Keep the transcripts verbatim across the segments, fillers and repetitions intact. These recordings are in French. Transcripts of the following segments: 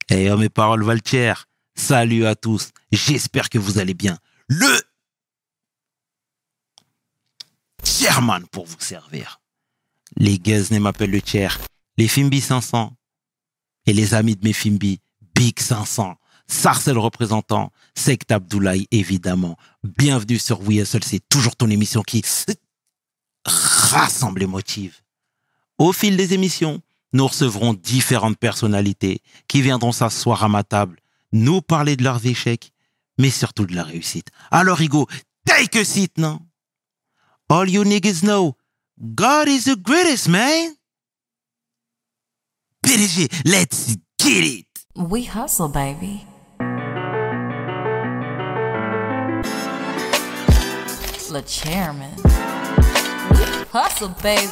Eh oh, mes paroles valent cher. Salut à tous. J'espère que vous allez bien. Le chairman pour vous servir. Les Guzney m'appellent le chair. Les Fimbi cinq cents. Et les amis de mes Fimbi, Big cinq cents. Sarcel représentant, Sect Abdoulaye évidemment. Bienvenue sur We Hustle, c'est toujours ton émission qui rassemble et motive. Au fil des émissions, nous recevrons différentes personnalités qui viendront s'asseoir à ma table, nous parler de leurs échecs, mais surtout de leur réussite. Alors Hugo, take a seat, non? All you niggas know, God is the greatest, man. P D G, let's get it. We hustle, baby. Le chairman. We hustle, baby.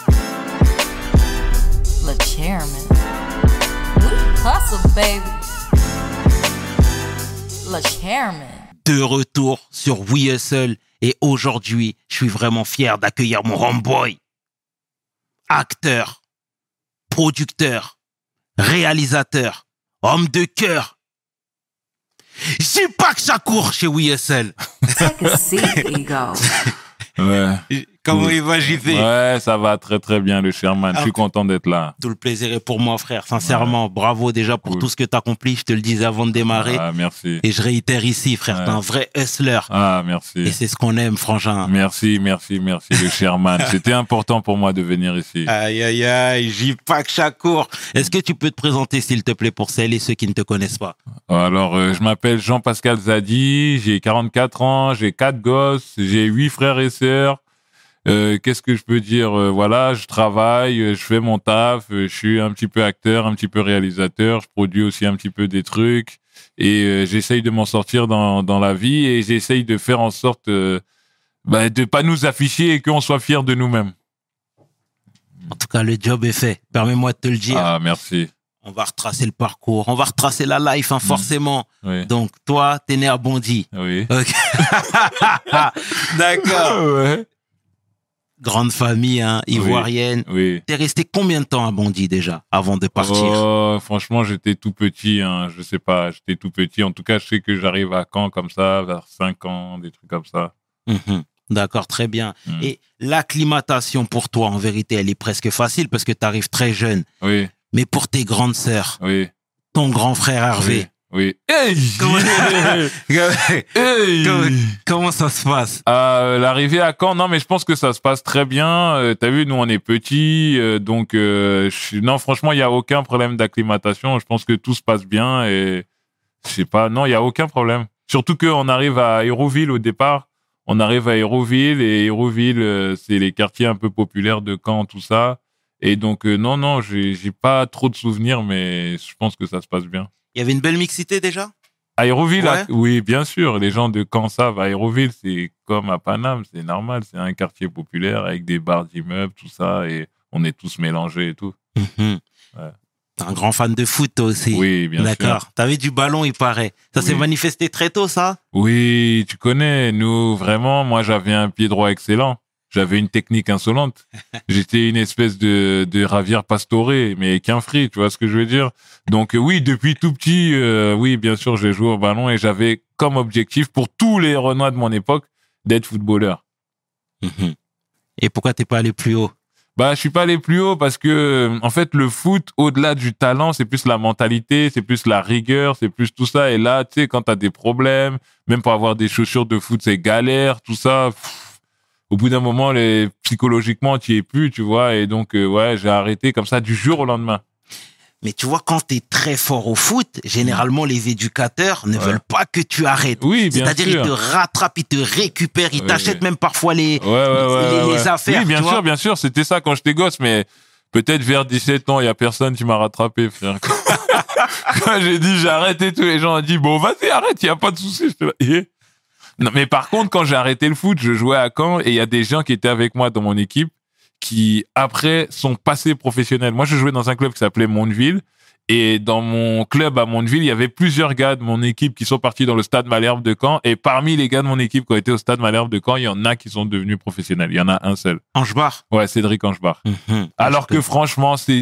Le chairman. We hustle, baby. Le chairman. De retour sur We Hustle et aujourd'hui, je suis vraiment fier d'accueillir mon homeboy. Acteur, producteur, réalisateur, homme de cœur. J'ai pas que ça court chez We Hustle. Take a seat, Ego. Ouais. Comment Oui. il va, J P? Ouais, ça va très très bien, le Sherman. Je suis content d'être là. Tout le plaisir est pour moi, frère. Sincèrement, ouais. Bravo déjà pour Cool. tout ce que tu as accompli. Je te le disais avant de démarrer. Ah, merci. Et je réitère ici, frère, Ouais. t'es un vrai hustler. Ah, merci. Et c'est ce qu'on aime, frangin. Merci, merci, merci, le Sherman. C'était important pour moi de venir ici. Aïe, aïe, aïe, j'y pas que ça court. Est-ce que tu peux te présenter, s'il te plaît, pour celles et ceux qui ne te connaissent pas? Alors, euh, je m'appelle Jean-Pascal Zadi, j'ai quarante-quatre ans, j'ai quatre gosses, j'ai huit frères et sœurs. Euh, qu'est-ce que je peux dire? Euh, voilà, je travaille, euh, je fais mon taf, euh, je suis un petit peu acteur, un petit peu réalisateur, je produis aussi un petit peu des trucs et euh, j'essaye de m'en sortir dans dans la vie et j'essaye de faire en sorte euh, bah, de pas nous afficher et qu'on soit fiers de nous-mêmes. En tout cas, le job est fait. Permets-moi de te le dire. Ah, merci. On va retracer le parcours. On va retracer la life, hein, forcément. Oui. Donc, toi, t'es né à Bondy. Oui. Ok. D'accord. Ouais. Grande famille, hein, ivoirienne. Oui. T'es resté combien de temps à Bondy déjà, avant de partir? Oh, franchement, j'étais tout petit, hein, je sais pas, j'étais tout petit. En tout cas, je sais que j'arrive à Caen comme ça, vers cinq ans, des trucs comme ça. Mhm. D'accord, très bien. Mhm. Et l'acclimatation pour toi, en vérité, elle est presque facile parce que tu arrives très jeune. Oui, Mais pour tes grandes sœurs, oui, ton grand frère Hervé, oui. Hey, Comment- hey. comment, comment ça se passe? Euh, l'arrivée à Caen, non, mais je pense que ça se passe très bien. Euh, T'as vu, nous, on est petits, euh, donc euh, je- non, franchement, il y a aucun problème d'acclimatation. Je pense que tout se passe bien et je sais pas, non, il y a aucun problème. Surtout qu'on arrive à Hérouville au départ. On arrive à Hérouville et Hérouville, euh, c'est les quartiers un peu populaires de Caen, tout ça. Et donc, euh, non, non, j'ai j'ai pas trop de souvenirs, mais je pense que ça se passe bien. Il y avait une belle mixité déjà? À Hérouville, Ouais. à- oui, bien sûr. Les gens de Caen savent. À Hérouville, c'est comme à Paname, c'est normal. C'est un quartier populaire avec des bars d'immeubles, tout ça, et on est tous mélangés et tout. Mhm. Ouais. T'es un grand fan de foot toi aussi. Oui, bien sûr. D'accord. T'avais du ballon, il paraît. Ça Oui. s'est manifesté très tôt, ça? Oui, tu connais, nous, vraiment, moi, j'avais un pied droit excellent. J'avais une technique insolente. J'étais une espèce de, de Javier Pastore, mais qu'un free, tu vois ce que je veux dire? Donc, euh, oui, depuis tout petit, euh, oui, bien sûr, j'ai joué au ballon et j'avais comme objectif, pour tous les Renois de mon époque, d'être footballeur. Mhm. Et pourquoi t'es pas allé plus haut? Bah, je suis pas allé plus haut parce que, en fait, le foot, au-delà du talent, c'est plus la mentalité, c'est plus la rigueur, c'est plus tout ça. Et là, tu sais, quand t'as des problèmes, même pour avoir des chaussures de foot, c'est galère, tout ça. Pff, au bout d'un moment, les, psychologiquement, tu y es plus, tu vois. Et donc, euh, ouais, j'ai arrêté comme ça du jour au lendemain. Mais tu vois, quand t'es très fort au foot, généralement, les éducateurs ne Ouais. veulent pas que tu arrêtes. Oui, bien C'est-à-dire, sûr. ils te rattrapent, ils te récupèrent, ils Oui, t'achètent oui. même parfois les, Ouais, ouais, ouais, les, ouais, les ouais. affaires. Oui, bien tu sûr, vois. bien sûr. C'était ça quand j'étais gosse, mais peut-être vers dix-sept ans, il y a personne qui m'a rattrapé, frère. Quand j'ai dit j'arrête et tous les gens ont dit bon, vas-y, arrête, il y a pas de souci. J'étais là, eh. Non, mais par contre, quand j'ai arrêté le foot, je jouais à Caen et il y a des gens qui étaient avec moi dans mon équipe qui, après, sont passés professionnels. Moi, je jouais dans un club qui s'appelait Mondeville. Et dans mon club à Mondeville, il y avait plusieurs gars de mon équipe qui sont partis dans le stade Malherbe de Caen. Et parmi les gars de mon équipe qui ont été au stade Malherbe de Caen, il y en a qui sont devenus professionnels. Il y en a un seul. Angebar. Ouais, Cédric Angebar. Mhm. Alors Je que franchement, c'est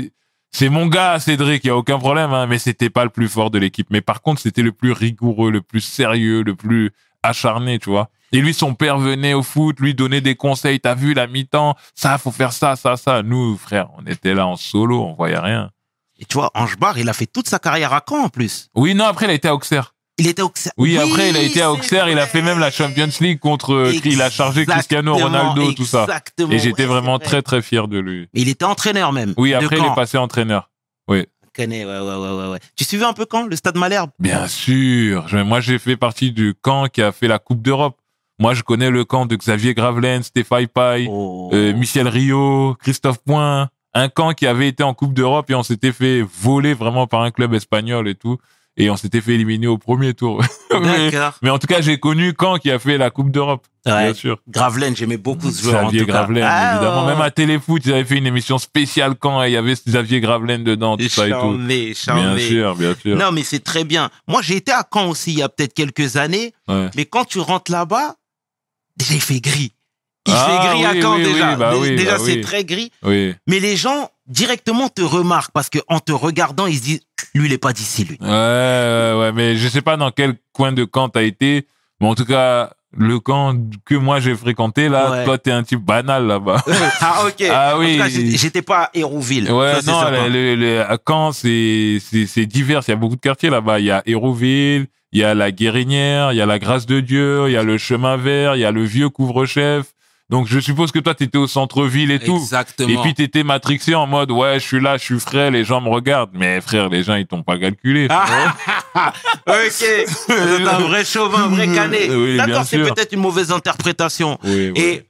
c'est mon gars, Cédric, il y a aucun problème, hein, mais c'était pas le plus fort de l'équipe. Mais par contre, c'était le plus rigoureux, le plus sérieux, le plus acharné, tu vois. Et lui, son père venait au foot, lui donner des conseils. T'as vu la mi-temps, ça, faut faire ça, ça, ça. Nous, frère, on était là en solo, on voyait rien. Et tu vois, Ange Barre, il a fait toute sa carrière à Caen en plus. Oui, non, après, il a été à Auxerre. Il était à Auxerre. Oui, après, il a été à c'est Auxerre, il a fait même la Champions League contre, il a chargé Cristiano Ronaldo, tout ça. Exactement. Et j'étais ouais, vraiment c'est vrai. très, très fier de lui. Il était entraîneur même. Oui, de après, il Caen. est passé entraîneur. Oui. Connais, ouais, ouais, ouais, ouais, ouais. Tu suivais un peu Caen, le Stade Malherbe? Bien sûr. Je- Moi, j'ai fait partie du camp qui a fait la Coupe d'Europe. Moi, je connais le camp de Xavier Gravelaine, Stéphane Paille, Oh. euh, Michel Rio, Christophe Point. Un camp qui avait été en Coupe d'Europe et on s'était fait voler vraiment par un club espagnol et tout. Et on s'était fait éliminer au premier tour. mais, D'accord. mais en tout cas, j'ai connu Caen qui a fait la Coupe d'Europe. Ouais. Bien sûr. Gravelaine, j'aimais beaucoup ce joueur. en Xavier tout cas. Gravelaine, Ah, évidemment. ouais. Même à Téléfoot, ils avaient fait une émission spéciale Caen et il y avait Xavier Gravelaine dedans, tout ça et tout. Charmé, charmé. Bien sûr, bien sûr. Non, mais c'est très bien. Moi, j'ai été à Caen aussi il y a peut-être quelques années. Ouais. Mais quand tu rentres là-bas, déjà, il fait gris. Il Ah, fait gris oui, à Caen oui, déjà. oui, bah Dé- oui, déjà, bah c'est oui. très gris. Oui. Mais les gens, directement, te remarquent parce qu'en te regardant, ils se disent, lui, il est pas d'ici, lui. Ouais, ouais, ouais, mais je sais pas dans quel coin de Caen t'as été, mais en tout cas, le camp que moi j'ai fréquenté, là, Ouais. toi, t'es un type banal là-bas. ah, ok. Ah oui. En tout cas, j'étais j'étais pas à Hérouville. Ouais, Ça, c'est non, certain. le, le, le- à Caen, c'est, c'est, c'est divers. Il y a beaucoup de quartiers là-bas. Il y a Hérouville, il y a la Guérinière, il y a la Grâce de Dieu, il y a le Chemin Vert, il y a le Vieux Couvre-Chef. Donc, je suppose que toi, t'étais au centre-ville et tout. Exactement. Et puis, t'étais matrixé en mode, ouais, je suis là, je suis frais, les gens me regardent. Mais frère, les gens, ils t'ont pas calculé. Ah, ok. C'est un vrai chauvin, un vrai canet. Oui, bien D'accord, c'est sûr. peut-être une mauvaise interprétation. Oui, oui. Et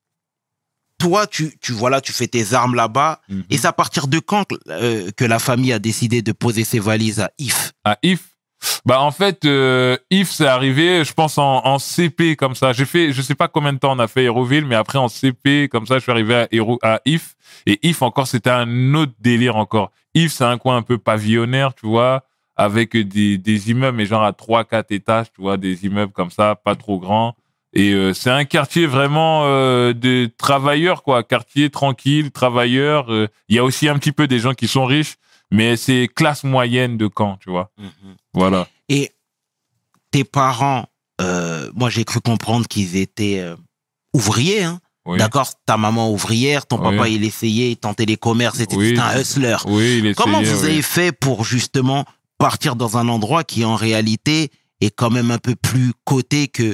toi, tu, tu, voilà, tu fais tes armes là-bas. Mhm. Et c'est à partir de quand euh, que la famille a décidé de poser ses valises à If? À If. Bah en fait, euh, If c'est arrivé, je pense en, en C P comme ça. J'ai fait, je sais pas combien de temps on a fait Hérouville, mais après en C P comme ça, je suis arrivé à, Héro, à If. Et If encore, c'était un autre délire encore. If c'est un coin un peu pavillonnaire, tu vois, avec des, des immeubles, mais genre à trois, quatre étages, tu vois, des immeubles comme ça, pas trop grands. Et euh, c'est un quartier vraiment euh, de travailleurs, quoi. Quartier tranquille, travailleurs. Euh, Il y a aussi un petit peu des gens qui sont riches, mais c'est classe moyenne de Caen, tu vois. Voilà. Et tes parents, euh, moi j'ai cru comprendre qu'ils étaient euh, ouvriers, hein. Oui. D'accord, ta maman ouvrière, ton Oui. papa il essayait, il tentait les commerces, c'était Oui. c'était un hustler. Oui, il essayait, Comment vous oui. avez fait pour justement partir dans un endroit qui en réalité est quand même un peu plus coté que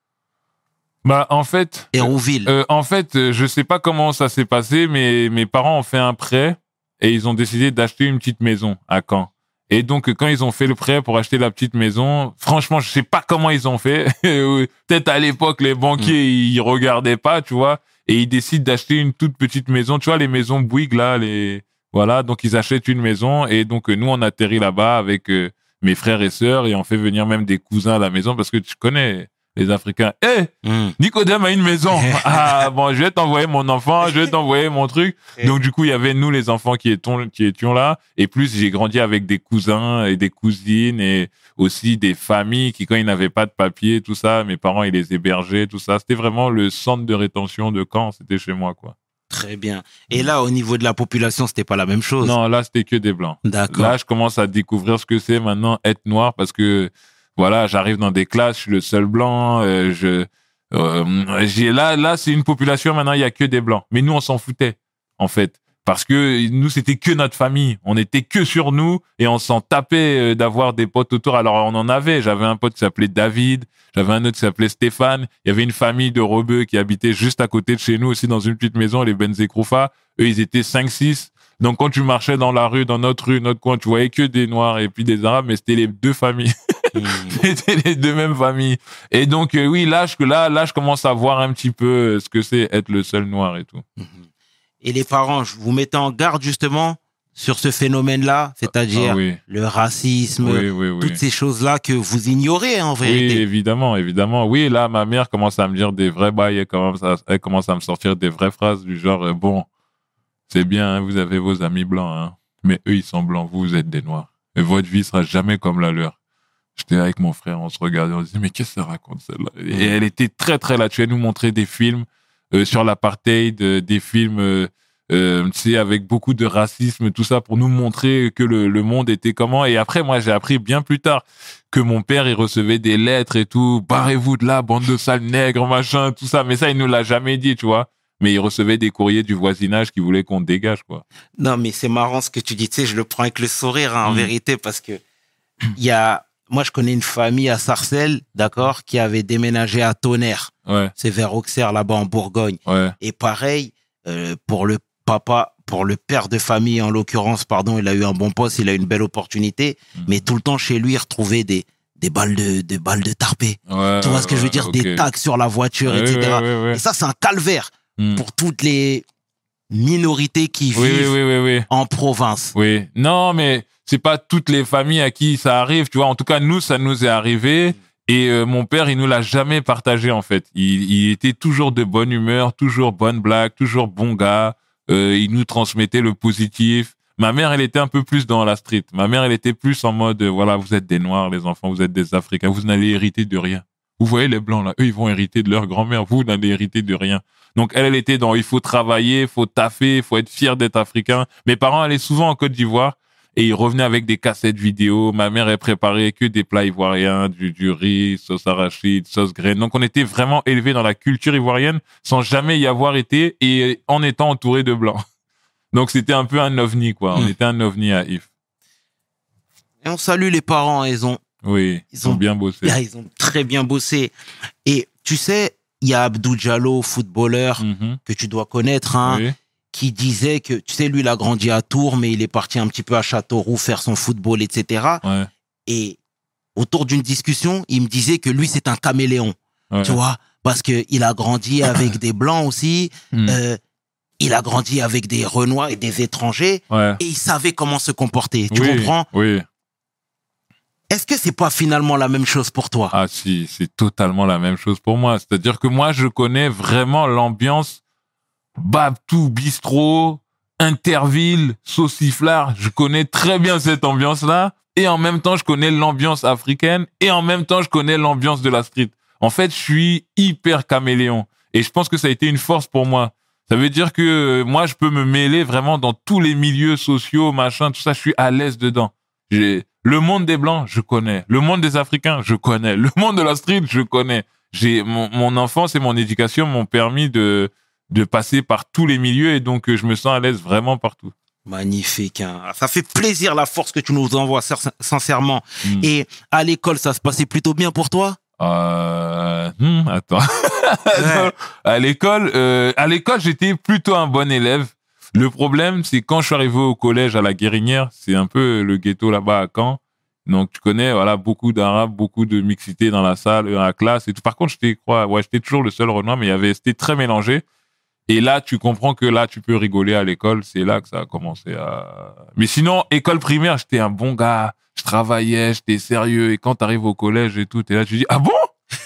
Bah, en fait, Hérouville? euh, en fait, euh, je sais pas comment ça s'est passé, mais mes parents ont fait un prêt et ils ont décidé d'acheter une petite maison à Caen. Et donc, quand ils ont fait le prêt pour acheter la petite maison, franchement, je sais pas comment ils ont fait. Peut-être à l'époque, les banquiers, ils regardaient pas, tu vois, et ils décident d'acheter une toute petite maison. Tu vois, les maisons Bouygues, là, les, voilà. Donc, ils achètent une maison et donc, nous, on atterrit là-bas avec euh, mes frères et sœurs et on fait venir même des cousins à la maison parce que tu connais les Africains. Eh, Hmm. Nicodème a une maison. Ah, bon, je vais t'envoyer mon enfant, je vais t'envoyer mon truc. Donc, du coup, il y avait nous, les enfants, qui étions, qui étions là. Et plus, j'ai grandi avec des cousins et des cousines et aussi des familles qui, quand ils n'avaient pas de papier, tout ça, mes parents, ils les hébergeaient, tout ça. C'était vraiment le centre de rétention de Caen. C'était chez moi, quoi. Très bien. Et là, au niveau de la population, c'était pas la même chose? Non, là, c'était que des blancs. D'accord. Là, je commence à découvrir ce que c'est maintenant être noir parce que, voilà, j'arrive dans des classes, je suis le seul blanc, euh, je, euh, j'ai, là, là, c'est une population, maintenant, il y a que des blancs. Mais nous, on s'en foutait, en fait. Parce que nous, c'était que notre famille. On était que sur nous et on s'en tapait euh, d'avoir des potes autour. Alors, on en avait. J'avais un pote qui s'appelait David. J'avais un autre qui s'appelait Stéphane. Il y avait une famille de rebeux qui habitait juste à côté de chez nous aussi dans une petite maison, les Benzekroufa. Eux, ils étaient cinq six. Donc, quand tu marchais dans la rue, dans notre rue, notre coin, tu voyais que des Noirs et puis des Arabes, mais c'était les deux familles. Hmm. C'était les deux mêmes familles. Et donc, euh, oui, là je, là, là, je commence à voir un petit peu euh, ce que c'est être le seul Noir et tout. Et les parents, je vous mettez en garde justement sur ce phénomène-là, c'est-à-dire Ah oui. le racisme, Oui, oui, oui. toutes ces choses-là que vous ignorez en Oui, vérité. évidemment, évidemment. Oui, là, ma mère commence à me dire des vrais bails, elle commence à, elle commence à me sortir des vraies phrases du genre, euh, bon, c'est bien, hein, vous avez vos amis blancs, hein, mais eux, ils sont blancs, vous, vous êtes des noirs. Et votre vie sera jamais comme la leur. J'étais avec mon frère, on se regardait, on se disait, mais qu'est-ce que ça raconte celle-là? Et elle était très, très là. Tu vas nous montrer des films euh, sur l'apartheid, euh, des films euh, euh, tu sais, avec beaucoup de racisme, tout ça, pour nous montrer que le, le monde était comment. Et après, moi, j'ai appris bien plus tard que mon père, il recevait des lettres et tout. Barrez-vous de là, bande de sales nègres, machin, tout ça. Mais ça, il nous l'a jamais dit, tu vois. Mais il recevait des courriers du voisinage qui voulaient qu'on dégage, quoi. Non, mais c'est marrant ce que tu dis. Tu sais, je le prends avec le sourire, hein, en Mm. vérité, parce que il y a, moi, je connais une famille à Sarcelles, d'accord, qui avait déménagé à Tonnerre. Ouais, C'est vers Auxerre, là-bas, en Bourgogne. ouais, Et pareil, euh, pour le papa, pour le père de famille, en l'occurrence, pardon, il a eu un bon poste, il a eu une belle opportunité, Mm. mais tout le temps chez lui, il retrouvait des, des balles de, des balles de tarpé. ouais. Tu vois ce que je veux dire? ok. Des tags sur la voiture, Ouais, et cetera. ouais, ouais, ouais. Et ça, c'est un calvaire Mm. pour toutes les minorités qui Oui, vivent oui, oui, oui, oui. en province. Oui. Non, mais c'est pas toutes les familles à qui ça arrive, tu vois. En tout cas, nous, ça nous est arrivé. Et euh, mon père, il nous l'a jamais partagé, en fait. Il, il était toujours de bonne humeur, toujours bonne blague, toujours bon gars. Euh, il nous transmettait le positif. Ma mère, elle était un peu plus dans la street. Ma mère, elle était plus en mode, euh, voilà, vous êtes des Noirs, les enfants, vous êtes des Africains, vous n'allez hériter de rien. Vous voyez les Blancs, là, eux, ils vont hériter de leur grand-mère, vous n'allez hériter de rien. Donc, elle, elle était dans, il faut travailler, il faut taffer, il faut être fier d'être africain. Mes parents allaient souvent en Côte d'Ivoire et ils revenaient avec des cassettes vidéo. Ma mère, elle préparait que des plats ivoiriens, du, du riz, sauce arachide, sauce graine. Donc, on était vraiment élevés dans la culture ivoirienne sans jamais y avoir été et en étant entouré de Blancs. Donc, c'était un peu un ovni, quoi. On Mm. était un ovni à If. Et on salue les parents, ils ont, Oui, ils, Ils ont ont- bien bossé. là, ils ont très bien bossé. Et tu sais, il y a Abdou Diallo, footballeur, Mhm. que tu dois connaître, hein, Oui, qui disait que, tu sais, lui, il a grandi à Tours, mais il est parti un petit peu à Châteauroux faire son football, et cetera. ouais, Et autour d'une discussion, il me disait que lui, c'est un caméléon, ouais. tu vois, parce que il a grandi avec des blancs aussi, Mm. euh, il a grandi avec des Renois et des étrangers, Ouais. et il savait comment se comporter. Tu Oui, comprends? Oui. Est-ce que c'est pas finalement la même chose pour toi? Ah si, c'est totalement la même chose pour moi. C'est-à-dire que moi, je connais vraiment l'ambiance Babtou, bistrot, Interville, sauciflard. Je connais très bien cette ambiance-là. Et en même temps, je connais l'ambiance africaine. Et en même temps, je connais l'ambiance de la street. En fait, je suis hyper caméléon. Et je pense que ça a été une force pour moi. Ça veut dire que euh, moi, je peux me mêler vraiment dans tous les milieux sociaux, machin, tout ça. Je suis à l'aise dedans. J'ai le monde des Blancs, je connais. Le monde des Africains, je connais. Le monde de la street, je connais. J'ai mon, mon enfance et mon éducation m'ont permis de de passer par tous les milieux et donc euh, je me sens à l'aise vraiment partout. Magnifique, hein. Ça fait plaisir la force que tu nous envoies, sin- sincèrement. Mm. Et à l'école, ça se passait plutôt bien pour toi? Euh, hmm, attends. Ouais. À l'école, euh, à l'école, j'étais plutôt un bon élève. Le problème, c'est quand je suis arrivé au collège à la Guérinière, c'est un peu le ghetto là-bas à Caen. Donc tu connais, voilà, beaucoup d'arabes, beaucoup de mixité dans la salle, dans la classe et tout. Par contre, j'étais quoi, ouais, j'étais toujours le seul Renoir, mais il y avait, c'était très mélangé. Et là, tu comprends que là, tu peux rigoler à l'école. C'est là que ça a commencé à. Mais sinon, école primaire, j'étais un bon gars. Je travaillais, j'étais sérieux. Et quand t'arrives au collège et tout, t'es là, tu dis, ah bon?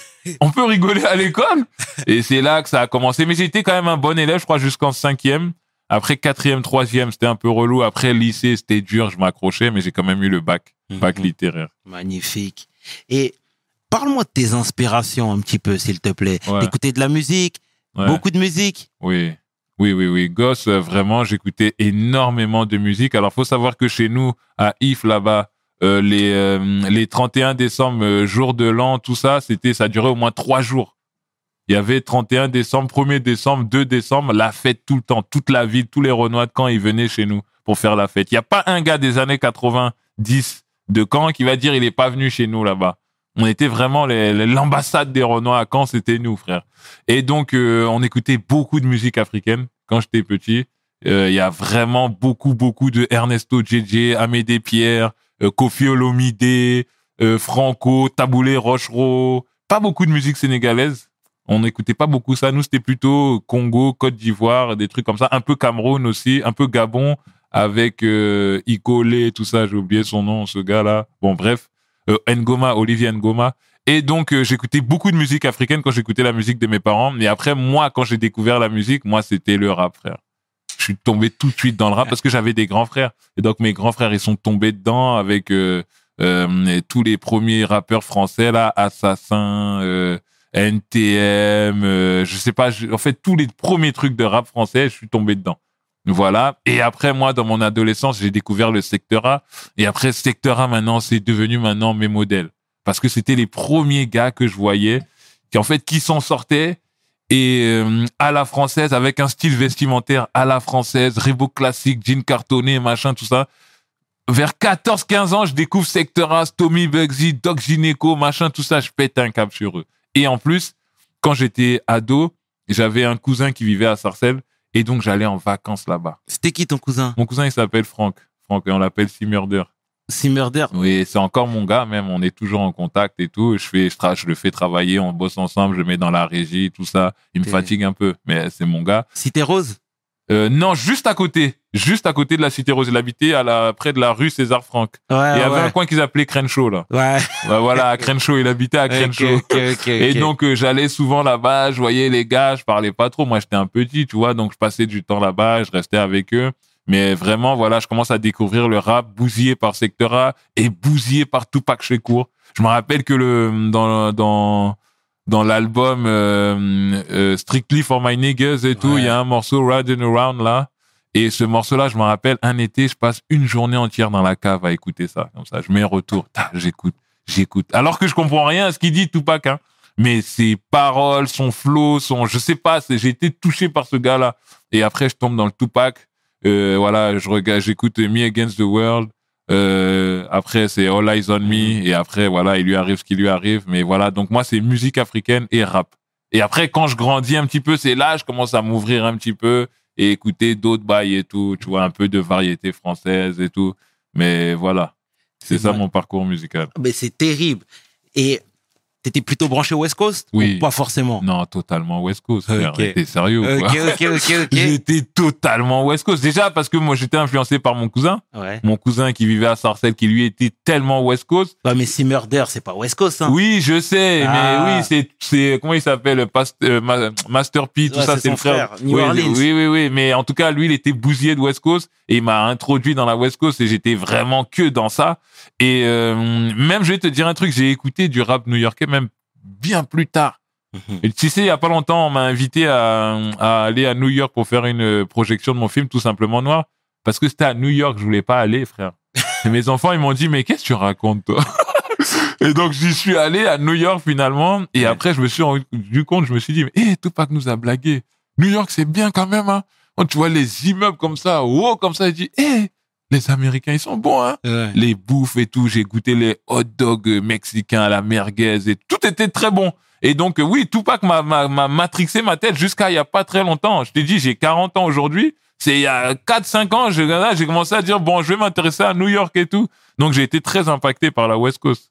On peut rigoler à l'école? Et c'est là que ça a commencé. Mais j'étais quand même un bon élève, je crois, jusqu'en cinquième. Après quatrième, troisième, c'était un peu relou. Après lycée, c'était dur, je m'accrochais, mais j'ai quand même eu le bac, bac Mhm. littéraire. Magnifique. Et parle-moi de tes inspirations un petit peu, s'il te plaît. Ouais. D'écouter de la musique, Ouais. beaucoup de musique. Oui, oui, oui, oui. Gosse, euh, vraiment, j'écoutais énormément de musique. Alors, faut savoir que chez nous, à If, là-bas, euh, les euh, les trente et un décembre, euh, jour de l'an, tout ça, c'était, ça durait au moins trois jours. Il y avait trente et un décembre, premier décembre, deux décembre, la fête tout le temps, toute la ville, tous les Renois de Caen, ils venaient chez nous pour faire la fête. Il y a pas un gars des années quatre-vingt-dix de Caen qui va dire il est pas venu chez nous là-bas. On était vraiment les- les- l'ambassade des Renois à Caen, c'était nous, frère. Et donc, euh, on écoutait beaucoup de musique africaine quand j'étais petit. Euh, Il y a vraiment beaucoup, beaucoup de Ernesto Djedje, Amédée Pierre, euh, Kofi Olomide, euh, Franco, Taboulé Rochereau. Pas beaucoup de musique sénégalaise. On n'écoutait pas beaucoup ça. Nous, c'était plutôt Congo, Côte d'Ivoire, des trucs comme ça. Un peu Cameroun aussi, un peu Gabon avec euh, Ikolé, tout ça. J'ai oublié son nom, ce gars-là. Bon, bref. Euh, Ngoma, Olivier Ngoma. Et donc, euh, j'écoutais beaucoup de musique africaine quand j'écoutais la musique de mes parents. Mais après, moi, quand j'ai découvert la musique, moi, c'était le rap, frère. Je suis tombé tout de suite dans le rap parce que j'avais des grands frères. Et donc, mes grands frères, ils sont tombés dedans avec euh, euh, tous les premiers rappeurs français, là, Assassin, euh, N T M, euh, je sais pas, je- en fait, tous les premiers trucs de rap français, je suis tombé dedans. Voilà. Et après, moi, dans mon adolescence, j'ai découvert le Secteur A. Et après, Secteur A, maintenant, c'est devenu maintenant mes modèles. Parce que c'était les premiers gars que je voyais, qui en fait, qui s'en sortaient et euh, à la française, avec un style vestimentaire à la française, Reebok classique, jean cartonné, machin, tout ça. Vers quatorze quinze ans, je découvre Secteur A, Tommy Bugsy, Doc Gineco, machin, tout ça. Je pète un câble sur eux. Et en plus, quand j'étais ado, j'avais un cousin qui vivait à Sarcelles. Et donc, j'allais en vacances là-bas. C'était qui ton cousin? Mon cousin, il s'appelle Franck. Franck, et on l'appelle Simurder. Simurder. Oui, c'est encore mon gars, même. On est toujours en contact et tout. Je fais, je, tra- je le fais travailler, on bosse ensemble, je le mets dans la régie, tout ça. Il me Ok. fatigue un peu, mais c'est mon gars. Cité Rose? Euh, non, juste à côté. Juste à côté de la Cité Rose. Il habitait à la, près de la rue César Franck. Ouais, il y avait ouais. un coin qu'ils appelaient Crenshaw, là. Ouais. Ouais, voilà, à Crenshaw. Il habitait à Crenshaw. Ok, ok, ok, Et ok. donc, euh, j'allais souvent là-bas, je voyais les gars, je parlais pas trop. Moi, j'étais un petit, tu vois, donc je passais du temps là-bas, je restais avec eux. Mais vraiment, voilà, je commence à découvrir le rap bousillé par Secteur A et bousillé par Tupac Shakur. Je me rappelle que le dans dans dans l'album euh, euh, Strictly for My Niggas et tout, il Ouais. y a un morceau Riding Around là. Et ce morceau-là, je me rappelle, un été, je passe une journée entière dans la cave à écouter ça. Comme ça, je mets un retour, ta, j'écoute, j'écoute. Alors que je comprends rien à ce qu'il dit, Tupac, hein. Mais ses paroles, son flow, son, je sais pas, c'est, j'ai été touché par ce gars-là. Et après, je tombe dans le Tupac. Euh, voilà, je regarde, j'écoute Me Against the World. Euh, après, c'est All Eyes on Me. Et après, voilà, il lui arrive ce qui lui arrive. Mais voilà, donc moi, c'est musique africaine et rap. Et après, quand je grandis un petit peu, c'est là, je commence à m'ouvrir un petit peu et écouter d'autres bails et tout. Tu vois, un peu de variété française et tout. Mais voilà, c'est, C'est ça vrai. mon parcours musical. Mais c'est terrible. Et t'étais plutôt branché West Coast? Oui. Ou pas forcément? Non, totalement West Coast, frère. Ok. T'es sérieux ou Ok, quoi? ok, ok, ok. J'étais totalement West Coast. Déjà parce que moi, j'étais influencé par mon cousin. Ouais. Mon cousin qui vivait à Sarcelles, qui lui était tellement West Coast. Ouais, mais Simurder, c'est pas West Coast, hein? Oui, je sais, Ah. mais oui, c'est, c'est, comment il s'appelle, Past- euh, Ma- Master P, tout Ouais, ça, c'est c'est son le frère. frère, New oui, Orleans. oui, oui, oui, mais en tout cas, lui, il était bousillé de West Coast et il m'a introduit dans la West Coast et j'étais vraiment que dans ça. Et euh, même, je vais te dire un truc, j'ai écouté du rap new-yorkais même bien plus tard. Mhm. Et tu sais, il y a pas longtemps, on m'a invité à, à aller à New York pour faire une projection de mon film, Tout simplement noir, parce que c'était à New York, je voulais pas aller, frère. Et mes enfants, ils m'ont dit, mais qu'est-ce que tu racontes, toi? Et donc, j'y suis allé à New York, finalement, et Ouais. après, je me suis rendu compte, je me suis dit, mais, hé, Tupac nous a blagué. New York, c'est bien quand même, hein. Quand tu vois les immeubles comme ça, haut comme ça, il dit, hé, les Américains, ils sont bons, hein. Ouais. Les bouffes et tout, j'ai goûté les hot dogs mexicains à la merguez et tout était très bon. Et donc, euh, oui, Tupac m'a, m'a, m'a matrixé ma tête jusqu'à il y a pas très longtemps. Je t'ai dit, j'ai quarante ans aujourd'hui. C'est il y a quatre cinq ans, je, là, j'ai commencé à dire, bon, je vais m'intéresser à New York et tout. Donc, j'ai été très impacté par la West Coast.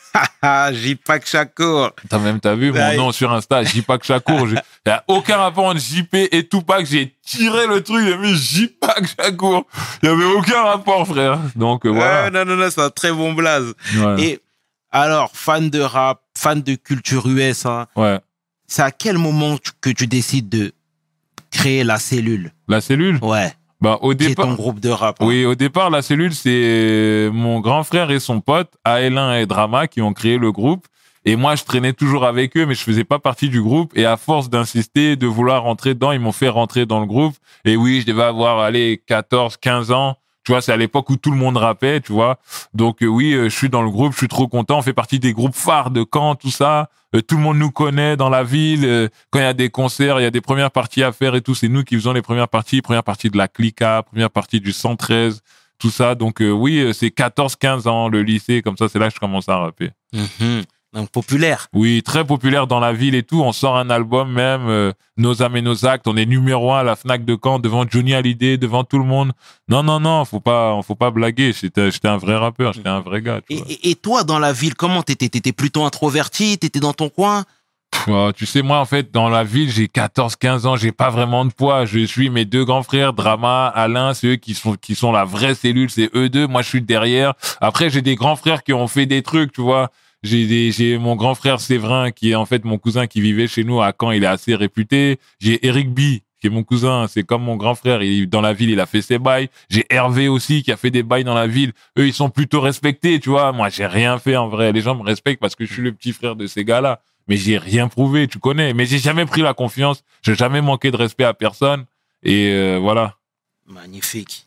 Ah, J-Pac Shakur. T'as même, t'as vu mon Ouais. nom sur Insta, J-Pac Shakur. Il y a aucun rapport entre J P et Tupac. J'ai tiré le truc, j'ai mis J-Pac Shakur. Il y avait aucun rapport, frère. Donc, euh, voilà. Ouais, non, non, non, c'est un très bon blaze. Ouais. Et alors, fan de rap, fan de culture U S, hein, Ouais. c'est à quel moment tu- que tu décides de créer la cellule? La cellule? Ouais, Bah, au qui est départ. ton groupe de rap. hein. Oui, au départ, la cellule, c'est mon grand frère et son pote, A L un et Drama, qui ont créé le groupe. Et moi, je traînais toujours avec eux, mais je faisais pas partie du groupe. Et à force d'insister, de vouloir rentrer dedans, ils m'ont fait rentrer dans le groupe. Et oui, je devais avoir, allez, quatorze, quinze ans. Tu vois, c'est à l'époque où tout le monde rappait, tu vois. Donc euh, oui, euh, je suis dans le groupe, je suis trop content. On fait partie des groupes phares de Caen, tout ça. Euh, tout le monde nous connaît dans la ville. Euh, quand il y a des concerts, il y a des premières parties à faire et tout. C'est nous qui faisons les premières parties. Première partie de la Clica, première partie du cent treize, tout ça. Donc euh, oui, euh, c'est quatorze, quinze ans, le lycée, comme ça, c'est là que je commence à rapper. Mhm. Donc, populaire. Oui, très populaire dans la ville et tout. On sort un album même, euh, Nos âmes et nos actes. On est numéro un à la Fnac de Caen, devant Johnny Hallyday, devant tout le monde. Non, non, non, faut pas, faut pas blaguer. J'étais, j'étais un vrai rappeur, j'étais un vrai gars. Tu Et, vois. et- et toi, dans la ville, comment t'étais? T'étais plutôt introverti? T'étais dans ton coin? Pff, euh, tu sais, moi, en fait, dans la ville, j'ai quatorze, quinze ans, j'ai pas vraiment de poids. Je suis mes deux grands frères, Drama, Alain, c'est eux qui sont, qui sont la vraie cellule, c'est eux deux. Moi, je suis derrière. Après, j'ai des grands frères qui ont fait des trucs, tu vois. J'ai des, j'ai mon grand frère Séverin, qui est en fait mon cousin qui vivait chez nous à Caen, il est assez réputé. J'ai Eric B, qui est mon cousin, c'est comme mon grand frère, il, dans la ville, il a fait ses bails. J'ai Hervé aussi, qui a fait des bails dans la ville. Eux, ils sont plutôt respectés, tu vois. Moi, j'ai rien fait, en vrai. Les gens me respectent parce que je suis le petit frère de ces gars-là. Mais j'ai rien prouvé, tu connais. Mais j'ai jamais pris la confiance. J'ai jamais manqué de respect à personne. Et euh, voilà. Magnifique.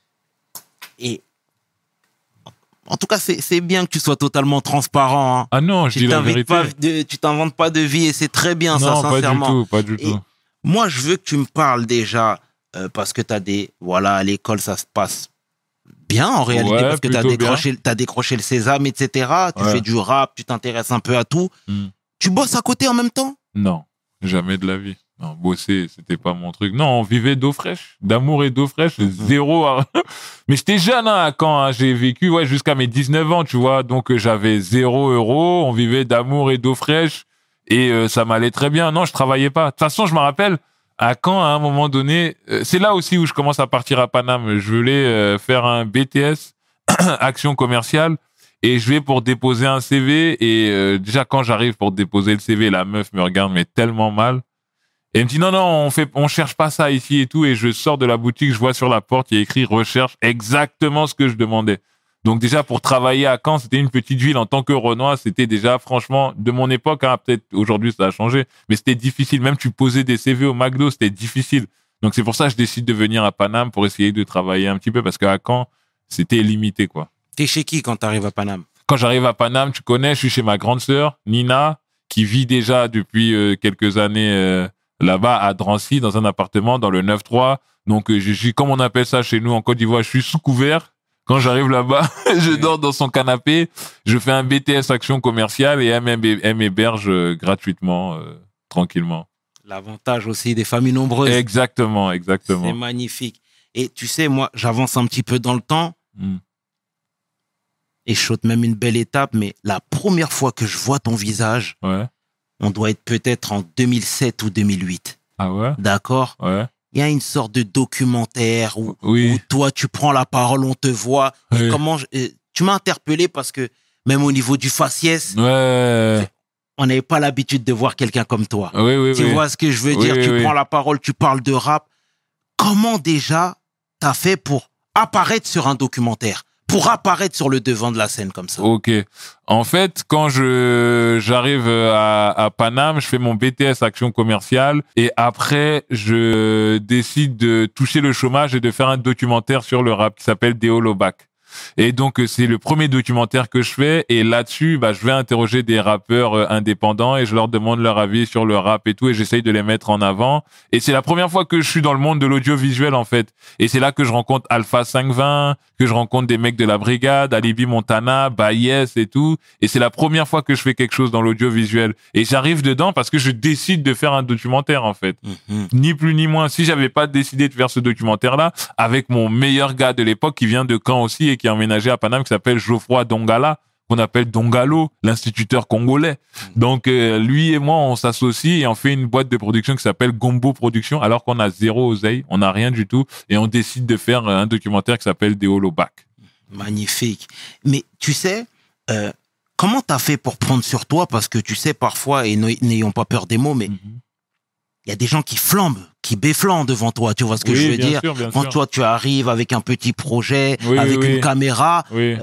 Et en tout cas, c'est, c'est bien que tu sois totalement transparent. Hein. Ah non, je Tu dis la t'invites vérité. pas de, tu t'inventes pas de vie et c'est très bien ça, Non, pas du sincèrement. tout, pas du Et tout. moi, je veux que tu me parles déjà euh, parce que t'as des, voilà, à l'école ça se passe bien en réalité Ouais, parce que t'as plutôt décroché, t'as décroché le sésame, et cetera. Tu Ouais. fais du rap, tu t'intéresses un peu à tout. Hmm. Tu bosses à côté en même temps. Non, jamais de la vie. Non, bosser, c'était pas mon truc. Non, on vivait d'eau fraîche, d'amour et d'eau fraîche, zéro. à- Mais j'étais jeune hein, quand hein, j'ai vécu, ouais, jusqu'à mes dix-neuf ans, tu vois. Donc euh, j'avais zéro euro, on vivait d'amour et d'eau fraîche et euh, ça m'allait très bien. Non, je travaillais pas. De toute façon, je me rappelle à Caen, à un moment donné, euh, c'est là aussi où je commence à partir à Paname. Je voulais euh, faire un B T S, action commerciale. Et je vais pour déposer un C V et euh, déjà quand j'arrive pour déposer le C V, la meuf me regarde mais tellement mal. Et elle me dit non non, on fait on cherche pas ça ici et tout et je sors de la boutique, je vois sur la porte, il y a écrit recherche exactement ce que je demandais. Donc déjà pour travailler à Caen, c'était une petite ville en tant que Renois, c'était déjà franchement de mon époque hein, peut-être aujourd'hui ça a changé, mais c'était difficile même tu posais des C V au McDo, c'était difficile. Donc c'est pour ça que je décide de venir à Paname pour essayer de travailler un petit peu parce qu'à Caen, c'était limité quoi. T'es chez qui quand t'arrives à Paname? Quand j'arrive à Paname, tu connais, je suis chez ma grande sœur, Nina, qui vit déjà depuis euh, quelques années euh, là-bas à Drancy, dans un appartement dans le neuf trois. Donc, euh, je suis, comme on appelle ça chez nous en Côte d'Ivoire, je suis sous couvert. Quand j'arrive là-bas, je dors dans son canapé, je fais un B T S action commerciale et elle m'hé- elle m'héberge euh, gratuitement, euh, tranquillement. L'avantage aussi des familles nombreuses. Exactement, C'est exactement. magnifique. Et tu sais, moi, j'avance un petit peu dans le temps Mm. et je saute même une belle étape, mais la première fois que je vois ton visage, Ouais. on doit être peut-être en deux mille sept ou deux mille huit. Ah ouais? D'accord? Ouais. Il y a une sorte de documentaire où, Oui. où toi, tu prends la parole, on te voit. Et Oui. comment je- euh, tu m'as interpellé parce que même au niveau du faciès, Ouais. on n'avait pas l'habitude de voir quelqu'un comme toi. Oui, oui, Tu oui. vois ce que je veux Oui, dire? oui, Tu oui. prends la parole, tu parles de rap. Comment déjà t'as fait pour apparaître sur un documentaire? Pour apparaître sur le devant de la scène comme ça? Ok. En fait, quand je j'arrive à, à Paname, je fais mon B T S action commerciale et après je décide de toucher le chômage et de faire un documentaire sur le rap qui s'appelle Déolobac. Et donc c'est le premier documentaire que je fais et là-dessus, bah je vais interroger des rappeurs euh, indépendants et je leur demande leur avis sur le rap et tout et j'essaye de les mettre en avant. Et c'est la première fois que je suis dans le monde de l'audiovisuel en fait. Et c'est là que je rencontre Alpha cinq cent vingt, que je rencontre des mecs de la brigade, Alibi Montana, Bayes et tout. Et c'est la première fois que je fais quelque chose dans l'audiovisuel. Et j'arrive dedans parce que je décide de faire un documentaire en fait. Mhm. Ni plus ni moins. Si j'avais pas décidé de faire ce documentaire-là, avec mon meilleur gars de l'époque qui vient de Caen aussi et qui est emménagé à Paname, qui s'appelle Geoffroy Dongala, qu'on appelle Dongalo, l'instituteur congolais. Donc euh, lui et moi, on s'associe et on fait une boîte de production qui s'appelle Gombo Production, alors qu'on a zéro oseille, on n'a rien du tout, et on décide de faire un documentaire qui s'appelle Déolobac. Magnifique. Mais tu sais, euh, comment t'as fait pour prendre sur toi? Parce que tu sais, parfois, et n'ay- n'ayons pas peur des mots, mais il y a des gens qui flambent, qui béflent devant toi. Tu vois ce que Oui, je veux bien dire? sûr, bien Quand sûr. toi, tu arrives avec un petit projet, Oui, avec oui, une oui. caméra, Oui,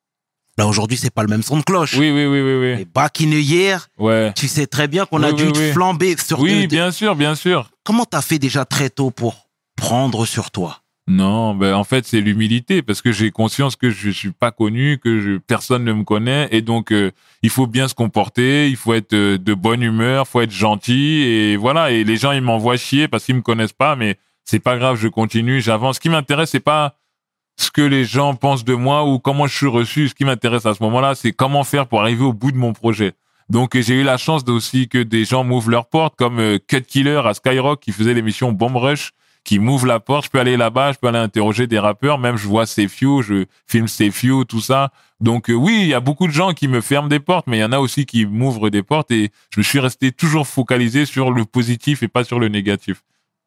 là, aujourd'hui, c'est pas le même son de cloche. oui, oui, oui, oui, oui. Mais back in a year, Ouais. tu sais très bien qu'on a Oui, dû oui, te oui. flamber sur Oui, de- de- bien sûr, bien sûr. Comment t'as fait déjà très tôt pour prendre sur toi? Non, ben en fait c'est l'humilité parce que j'ai conscience que je suis pas connu, que je, personne ne me connaît et donc euh, il faut bien se comporter, il faut être euh, de bonne humeur, faut être gentil et voilà et les gens ils m'envoient chier parce qu'ils me connaissent pas mais c'est pas grave, je continue, j'avance. Ce qui m'intéresse c'est pas ce que les gens pensent de moi ou comment je suis reçu, ce qui m'intéresse à ce moment-là, c'est comment faire pour arriver au bout de mon projet. Donc euh, j'ai eu la chance aussi que des gens m'ouvrent leurs portes comme euh, Cut Killer à Skyrock qui faisait l'émission Bomb Rush qui m'ouvre la porte, je peux aller là-bas, je peux aller interroger des rappeurs, même je vois Safe You, je filme Safe You, tout ça. Donc euh, oui, il y a beaucoup de gens qui me ferment des portes, mais il y en a aussi qui m'ouvrent des portes et je me suis resté toujours focalisé sur le positif et pas sur le négatif.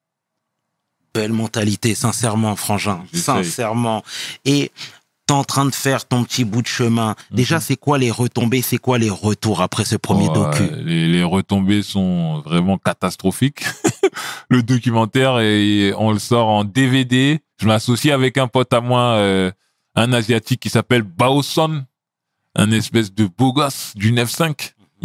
Belle mentalité, sincèrement, Frangin. J'essaye. Sincèrement. Et t'es en train de faire ton petit bout de chemin. Déjà, Mhm. c'est quoi les retombées, c'est quoi les retours après ce premier Oh, docu? euh, les, les retombées sont vraiment catastrophiques. Le documentaire, et on le sort en D V D. Je m'associe avec un pote à moi, euh, un asiatique qui s'appelle Baoson, un espèce de beau gosse du neuf cinq.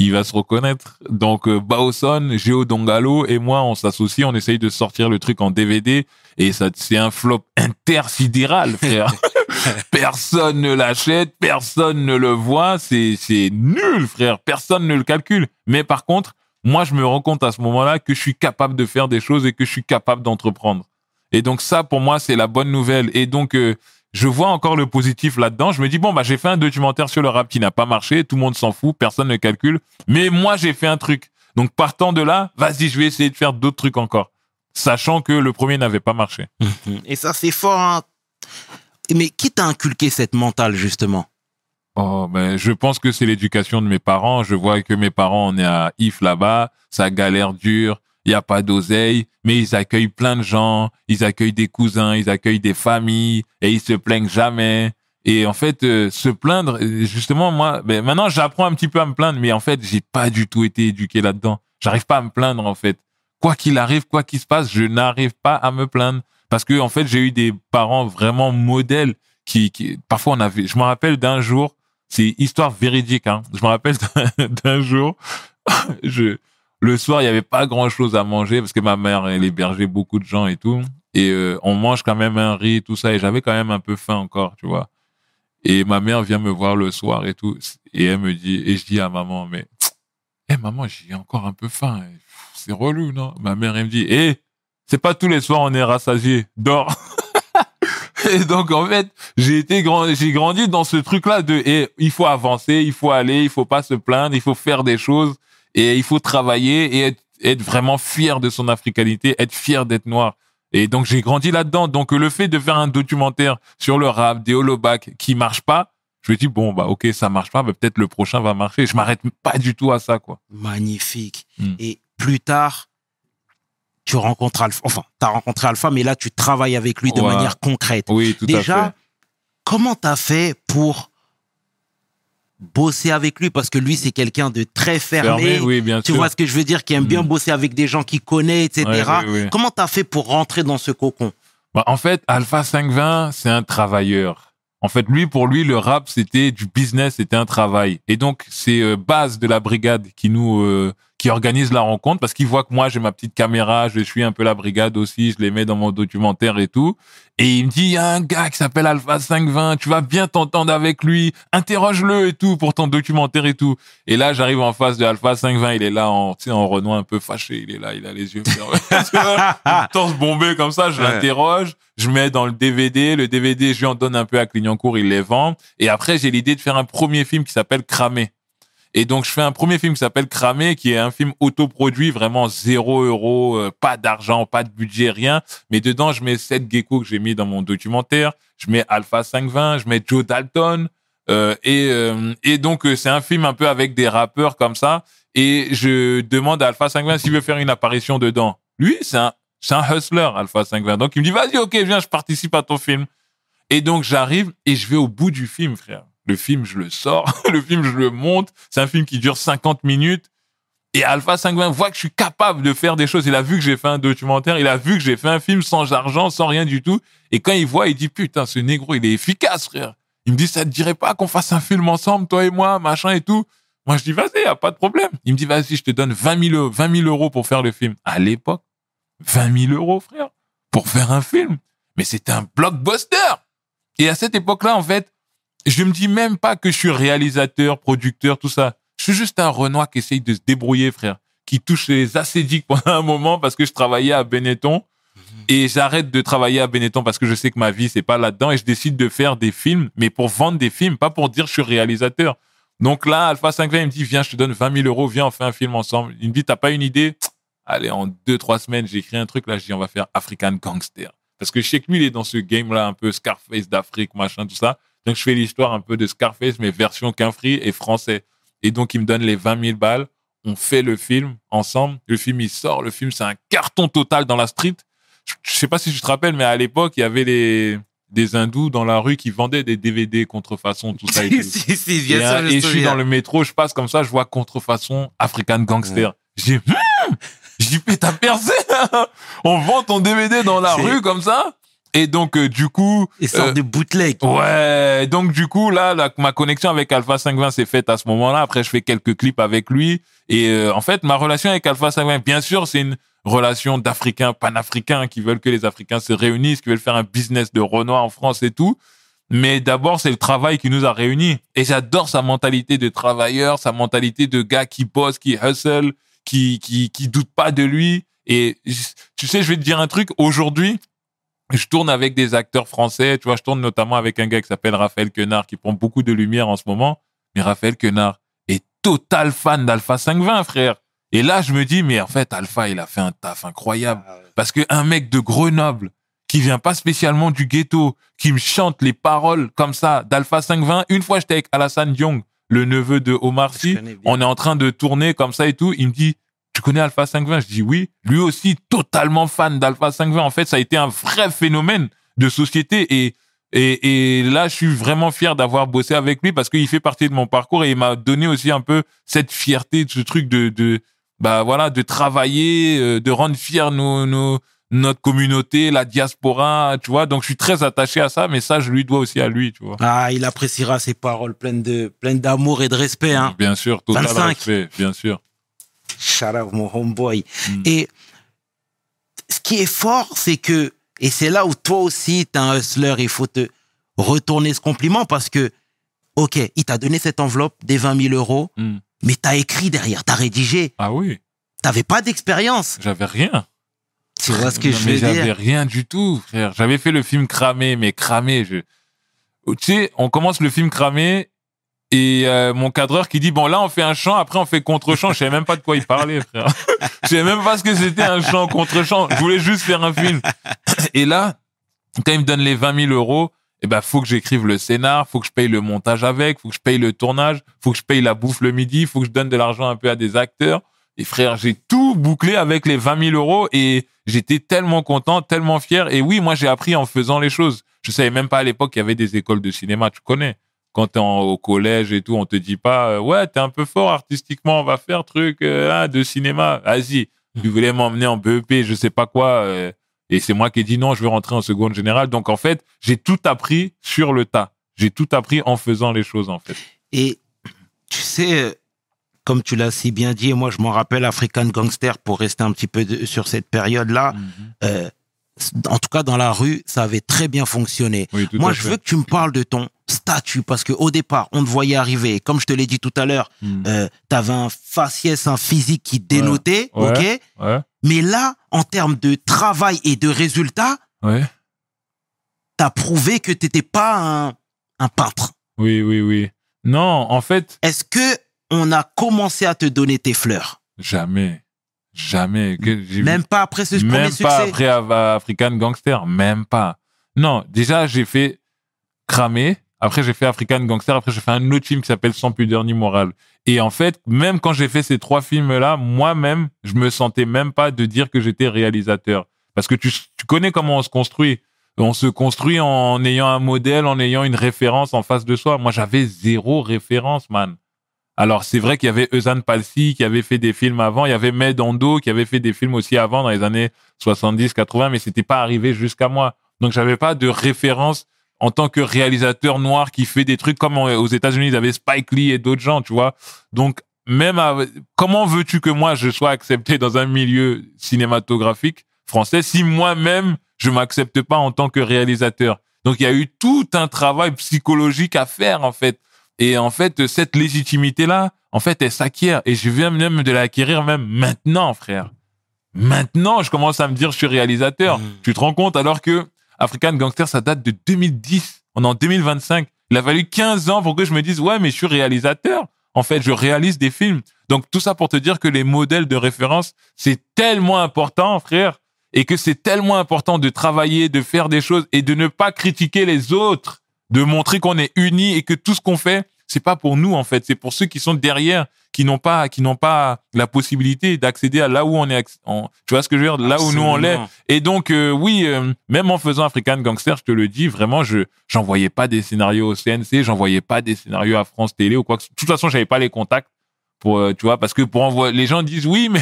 il va se reconnaître. Donc, euh, Baoson, Géo Dongalo et moi, on s'associe, on essaye de sortir le truc en D V D et ça, c'est un flop intersidéral, frère. Personne ne l'achète, personne ne le voit, c'est, c'est nul, frère. Personne ne le calcule. Mais par contre, moi, je me rends compte à ce moment-là que je suis capable de faire des choses et que je suis capable d'entreprendre. Et donc ça, pour moi, c'est la bonne nouvelle. Et donc, euh, je vois encore le positif là-dedans. Je me dis, bon, bah, j'ai fait un documentaire sur le rap qui n'a pas marché. Tout le monde s'en fout. Personne ne calcule. Mais moi, j'ai fait un truc. Donc, partant de là, vas-y, je vais essayer de faire d'autres trucs encore. Sachant que le premier n'avait pas marché. Et ça, c'est fort, hein. Mais qui t'a inculqué cette mentale, justement? Oh, ben, je pense que c'est l'éducation de mes parents. Je vois que mes parents, on est à If là-bas. Ça galère dur. Il n'y a pas d'oseille, mais ils accueillent plein de gens, ils accueillent des cousins, ils accueillent des familles, et ils se plaignent jamais. Et en fait, euh, se plaindre, justement, moi, ben, maintenant, j'apprends un petit peu à me plaindre, mais en fait, j'ai pas du tout été éduqué là-dedans. J'arrive pas à me plaindre, en fait. Quoi qu'il arrive, quoi qu'il se passe, je n'arrive pas à me plaindre. Parce que, en fait, j'ai eu des parents vraiment modèles qui, qui parfois on avait, je me rappelle d'un jour, c'est histoire véridique, hein. Je me rappelle d'un, d'un jour, je, le soir, il y avait pas grand-chose à manger parce que ma mère, elle hébergeait beaucoup de gens et tout. Et euh, on mange quand même un riz, tout ça. Et j'avais quand même un peu faim encore, tu vois. Et ma mère vient me voir le soir et tout. Et elle me dit, et je dis à maman, mais, hé, hey, maman, j'ai encore un peu faim. C'est relou, non? Ma mère, elle me dit, hé, hey, c'est pas tous les soirs on est rassasié. Dors. Et donc, en fait, j'ai été grand, j'ai grandi dans ce truc-là de, hé, hey, il faut avancer, il faut aller, il faut pas se plaindre, il faut faire des choses. Et il faut travailler et être, être vraiment fier de son africanité, être fier d'être noir. Et donc, j'ai grandi là-dedans. Donc, le fait de faire un documentaire sur le rap, des holobacs qui marche pas, je me dis, bon, bah, ok, ça marche pas, mais peut-être le prochain va marcher. Je m'arrête pas du tout à ça, quoi. Magnifique. Mm. Et plus tard, tu rencontres Alpha, enfin, t'as rencontré Alpha, mais là, tu travailles avec lui de Ouais. manière concrète. Oui, tout Déjà, à fait. comment t'as fait pour bosser avec lui? Parce que lui, c'est quelqu'un de très fermé. Fermé, oui, bien Tu sûr. vois ce que je veux dire? Qui aime bien Mm. bosser avec des gens qu'il connaît, et cetera. Ouais, oui, oui. Comment t'as fait pour rentrer dans ce cocon? Bah, en fait, Alpha cinq vingt, c'est un travailleur. En fait, lui, pour lui, le rap, c'était du business, c'était un travail. Et donc, c'est euh, Baz de la brigade qui nous, euh, qui organise la rencontre parce qu'il voit que moi, j'ai ma petite caméra, je suis un peu la brigade aussi, je les mets dans mon documentaire et tout. Et il me dit, il y a un gars qui s'appelle Alpha cinq vingt, tu vas bien t'entendre avec lui, interroge-le et tout pour ton documentaire et tout. Et là, j'arrive en face de Alpha cinq vingt, il est là en, tu sais, en Renoir un peu fâché, il est là, il a les yeux torse bombé comme ça, je Ouais. l'interroge, je mets dans le D V D, le D V D, je lui en donne un peu à Clignancourt, il les vend. Et après, j'ai l'idée de faire un premier film qui s'appelle Cramé. Et donc, je fais un premier film qui s'appelle Cramé, qui est un film autoproduit, vraiment zéro euro, euh, pas d'argent, pas de budget, rien. Mais dedans, je mets sept geckos que j'ai mis dans mon documentaire. Je mets Alpha cinq vingt, je mets Joe Dalton. Euh, et, euh, et donc, euh, c'est un film un peu avec des rappeurs comme ça. Et je demande à Alpha cinq vingt s'il veut faire une apparition dedans. Lui, c'est un, c'est un hustler, Alpha cinq vingt. Donc, il me dit, vas-y, ok, viens, je participe à ton film. Et donc, j'arrive et je vais au bout du film, frère. Le film, je le sors. Le film, je le monte. C'est un film qui dure cinquante minutes. Et Alpha cinq vingt voit que je suis capable de faire des choses. Il a vu que j'ai fait un documentaire. Il a vu que j'ai fait un film sans argent, sans rien du tout. Et quand il voit, il dit, putain, ce négro, il est efficace, frère. Il me dit, ça te dirait pas qu'on fasse un film ensemble, toi et moi, machin et tout? Moi, je dis, vas-y, y a pas de problème. Il me dit, vas-y, je te donne vingt mille euros pour faire le film. À l'époque, vingt mille euros, frère, pour faire un film. Mais c'était un blockbuster. Et à cette époque-là, en fait, je me dis même pas que je suis réalisateur, producteur, tout ça. Je suis juste un Renoir qui essaye de se débrouiller, frère, qui touche les acédiques pendant un moment parce que je travaillais à Benetton. Mmh. Et j'arrête de travailler à Benetton parce que je sais que ma vie, c'est pas là-dedans. Et je décide de faire des films, mais pour vendre des films, pas pour dire je suis réalisateur. Donc là, Alpha cinq vingt, il me dit, viens, je te donne vingt mille euros, viens, on fait un film ensemble. Il me dit, t'as pas une idée? Allez, en deux, trois semaines, j'ai écrit un truc, là, je dis, on va faire African Gangster. Parce que je sais que lui, il est dans ce game-là, un peu Scarface d'Afrique, machin, tout ça. Donc, je fais l'histoire un peu de Scarface, mais version Quinfri et français. Et donc, il me donne les vingt mille balles. On fait le film ensemble. Le film, il sort. Le film, c'est un carton total dans la street. Je, je sais pas si tu te rappelles, mais à l'époque, il y avait les, des hindous dans la rue qui vendaient des D V D contrefaçon, tout ça et tout. si, si, bien et, sûr, un, je et je suis dans le métro, je passe comme ça, je vois contrefaçon African Gangster. Ouais. Je dis, hum! Je dis, mais t'as percé, hein. On vend ton D V D dans la c'est... rue comme ça. Et donc, euh, du coup... Et sorte euh, de bootleg. Ouais, donc du coup, là, la, ma connexion avec Alpha cinq vingt s'est faite à ce moment-là. Après, je fais quelques clips avec lui. Et euh, en fait, ma relation avec Alpha cinq vingt, bien sûr, c'est une relation d'Africains, panafricains, qui veulent que les Africains se réunissent, qui veulent faire un business de Renoir en France et tout. Mais d'abord, c'est le travail qui nous a réunis. Et j'adore sa mentalité de travailleur, sa mentalité de gars qui bosse, qui hustle, qui, qui, qui doute pas de lui. Et tu sais, je vais te dire un truc. Aujourd'hui, je tourne avec des acteurs français. Tu vois, je tourne notamment avec un gars qui s'appelle Raphaël Quenard, qui prend beaucoup de lumière en ce moment. Mais Raphaël Quenard est total fan d'Alpha cinq vingt, frère. Et là, je me dis, mais en fait, Alpha, il a fait un taf incroyable. Parce que un mec de Grenoble, qui vient pas spécialement du ghetto, qui me chante les paroles comme ça d'Alpha cinq vingt. Une fois, j'étais avec Alassane Diong, le neveu de Omar Sy. On est en train de tourner comme ça et tout. Il me dit, tu connais Alpha cinq vingt? Je dis oui. Lui aussi, totalement fan d'Alpha cinq vingt. En fait, ça a été un vrai phénomène de société. Et, et, et là, je suis vraiment fier d'avoir bossé avec lui parce qu'il fait partie de mon parcours et il m'a donné aussi un peu cette fierté, ce truc de, de, bah voilà, de travailler, de rendre fiers nos, nos, notre communauté, la diaspora, tu vois. Donc, je suis très attaché à ça, mais ça, je lui dois aussi à lui, tu vois. Ah, il appréciera ces paroles pleines de, pleines d'amour et de respect, hein. Bien sûr, total vingt-cinq. respect, bien sûr. Shout out, mon homeboy. Mm. Et ce qui est fort, c'est que, et c'est là où toi aussi, t'es un hustler, il faut te retourner ce compliment parce que, ok, il t'a donné cette enveloppe des vingt mille euros, Mm. mais t'as écrit derrière, t'as rédigé. Ah oui, T'avais pas d'expérience. j'avais rien. Tu vois ce que Non, je mais veux j'avais dire? rien du tout, frère. J'avais fait le film Cramé, mais Cramé, je... Tu sais, on commence le film Cramé et euh, mon cadreur qui dit, bon, là, on fait un chant, après, on fait contre-chant. Je savais même pas de quoi il parlait, frère. Je savais même pas ce que c'était un chant contre-chant. Je voulais juste faire un film. Et là, quand il me donne les vingt mille euros, eh ben, faut que j'écrive le scénar, faut que je paye le montage avec, faut que je paye le tournage, faut que je paye la bouffe le midi, faut que je donne de l'argent un peu à des acteurs. Et frère, j'ai tout bouclé avec les vingt mille euros et j'étais tellement content, tellement fier. Et oui, moi, j'ai appris en faisant les choses. Je savais même pas à l'époque qu'il y avait des écoles de cinéma, tu connais. Quand t'es en, au collège et tout, on te dit pas, euh, ouais, t'es un peu fort artistiquement, on va faire truc euh, hein, de cinéma. Vas-y, tu voulais m'emmener en B E P, je sais pas quoi. Euh, et c'est moi qui ai dit non, je veux rentrer en seconde générale. Donc, en fait, j'ai tout appris sur le tas. J'ai tout appris en faisant les choses, en fait. Et tu sais, comme tu l'as si bien dit, et moi je m'en rappelle, African Gangster, pour rester un petit peu de, sur cette période-là, Mm-hmm. euh, en tout cas dans la rue, ça avait très bien fonctionné. Oui, tout Moi à je fait. veux que tu me parles de ton statut, parce qu'au départ, on te voyait arriver, comme je te l'ai dit tout à l'heure, Mm. euh, t'avais un faciès, un physique qui dénotait, Ouais. ok. Ouais, Mais là, en termes de travail et de résultats, ouais. t'as prouvé que t'étais pas un, un peintre. Oui, oui, oui. Non, en fait, Est-ce que on a commencé à te donner tes fleurs? jamais. Jamais. Que j'ai vu- Même pas après ce premier Même succès? pas après Ava- African Gangster. Même pas. Non, déjà, j'ai fait Cramé. Après, j'ai fait African Gangster. Après, j'ai fait un autre film qui s'appelle Sans pudeur ni morale. Et en fait, même quand j'ai fait ces trois films-là, moi-même, je me sentais même pas de dire que j'étais réalisateur. Parce que tu, tu connais comment on se construit. On se construit en ayant un modèle, en ayant une référence en face de soi. Moi, j'avais zéro référence, man. Alors, c'est vrai qu'il y avait Eusanne Palsy qui avait fait des films avant. Il y avait Med Ondo qui avait fait des films aussi avant dans les années soixante-dix, quatre-vingts, mais c'était pas arrivé jusqu'à moi. Donc, j'avais pas de référence en tant que réalisateur noir qui fait des trucs comme aux États-Unis, ils avaient Spike Lee et d'autres gens, tu vois. Donc, même à, comment veux-tu que moi, je sois accepté dans un milieu cinématographique français si moi-même, je m'accepte pas en tant que réalisateur? Donc, il y a eu tout un travail psychologique à faire, en fait. Et en fait, cette légitimité-là, en fait, elle s'acquiert. Et je viens même de l'acquérir même maintenant, frère. Maintenant, je commence à me dire, je suis réalisateur. Mmh. Tu te rends compte? Alors que African Gangster, ça date de deux mille dix. On est en deux mille vingt-cinq. Il a fallu quinze ans pour que je me dise, ouais, mais je suis réalisateur. En fait, je réalise des films. Donc, tout ça pour te dire que les modèles de référence, c'est tellement important, frère. Et que c'est tellement important de travailler, de faire des choses et de ne pas critiquer les autres. De montrer qu'on est unis et que tout ce qu'on fait, c'est pas pour nous, en fait. C'est pour ceux qui sont derrière, qui n'ont pas, qui n'ont pas la possibilité d'accéder à là où on est, en, tu vois ce que je veux dire, là Absolument. où nous on l'est. Et donc, euh, oui, euh, même en faisant African Gangster, je te le dis, vraiment, je, j'envoyais pas des scénarios au C N C, j'envoyais pas des scénarios à France Télé ou quoi que ce soit. De toute façon, j'avais pas les contacts pour, euh, tu vois, parce que pour envoyer, les gens disent oui, mais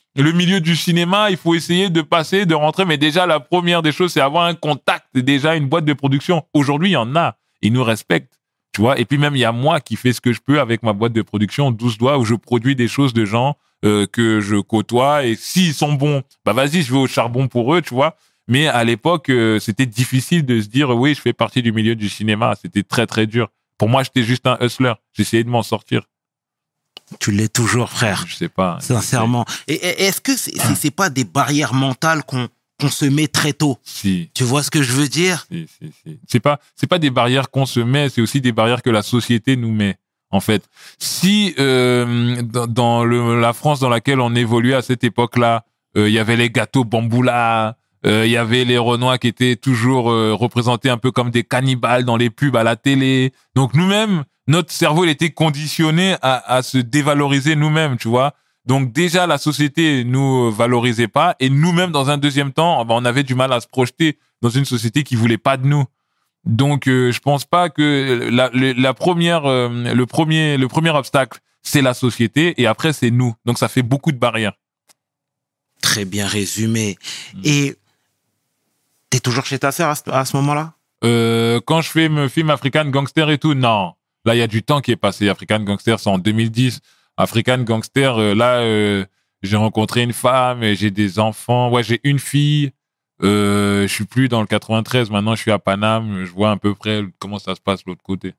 le milieu du cinéma, il faut essayer de passer, de rentrer. Mais déjà, la première des choses, c'est avoir un contact, déjà une boîte de production. Aujourd'hui, il y en a. Ils nous respectent, tu vois. Et puis même, il y a moi qui fais ce que je peux avec ma boîte de production, douze doigts, où je produis des choses de gens euh, que je côtoie. Et s'ils sont bons, bah vas-y, je vais au charbon pour eux, tu vois. Mais à l'époque, euh, c'était difficile de se dire, oui, je fais partie du milieu du cinéma. C'était très, très dur. Pour moi, j'étais juste un hustler. J'essayais de m'en sortir. Tu l'es toujours, frère. Je sais pas. Sincèrement. Et, et est-ce que c'est, c'est, c'est pas des barrières mentales qu'on, qu'on se met très tôt? Si. Tu vois ce que je veux dire? Si, si, si. C'est pas, c'est pas des barrières qu'on se met, c'est aussi des barrières que la société nous met. En fait, si euh, dans, dans le, la France dans laquelle on évoluait à cette époque-là, il euh, y avait les gâteaux Bamboula, il euh, y avait les Renois qui étaient toujours euh, représentés un peu comme des cannibales dans les pubs à la télé. Donc nous-mêmes, notre cerveau, il était conditionné à, à se dévaloriser nous-mêmes, tu vois. Donc déjà, la société nous valorisait pas, et nous-mêmes, dans un deuxième temps, on avait du mal à se projeter dans une société qui voulait pas de nous. Donc, euh, je pense pas que la, la, la première, euh, le premier, le premier obstacle, c'est la société, et après c'est nous. Donc, ça fait beaucoup de barrières. Très bien résumé. Mmh. Et t'es toujours chez ta sœur à ce, à ce moment-là? euh, Quand je fais mon film African Gangster et tout, non. Là, il y a du temps qui est passé. African Gangster, c'est en deux mille dix. African Gangster, euh, là, euh, j'ai rencontré une femme, et j'ai des enfants. Ouais, j'ai une fille. Euh, je suis plus dans le quatre-vingt-treize. Maintenant, je suis à Paname. Je vois à peu près comment ça se passe de l'autre côté.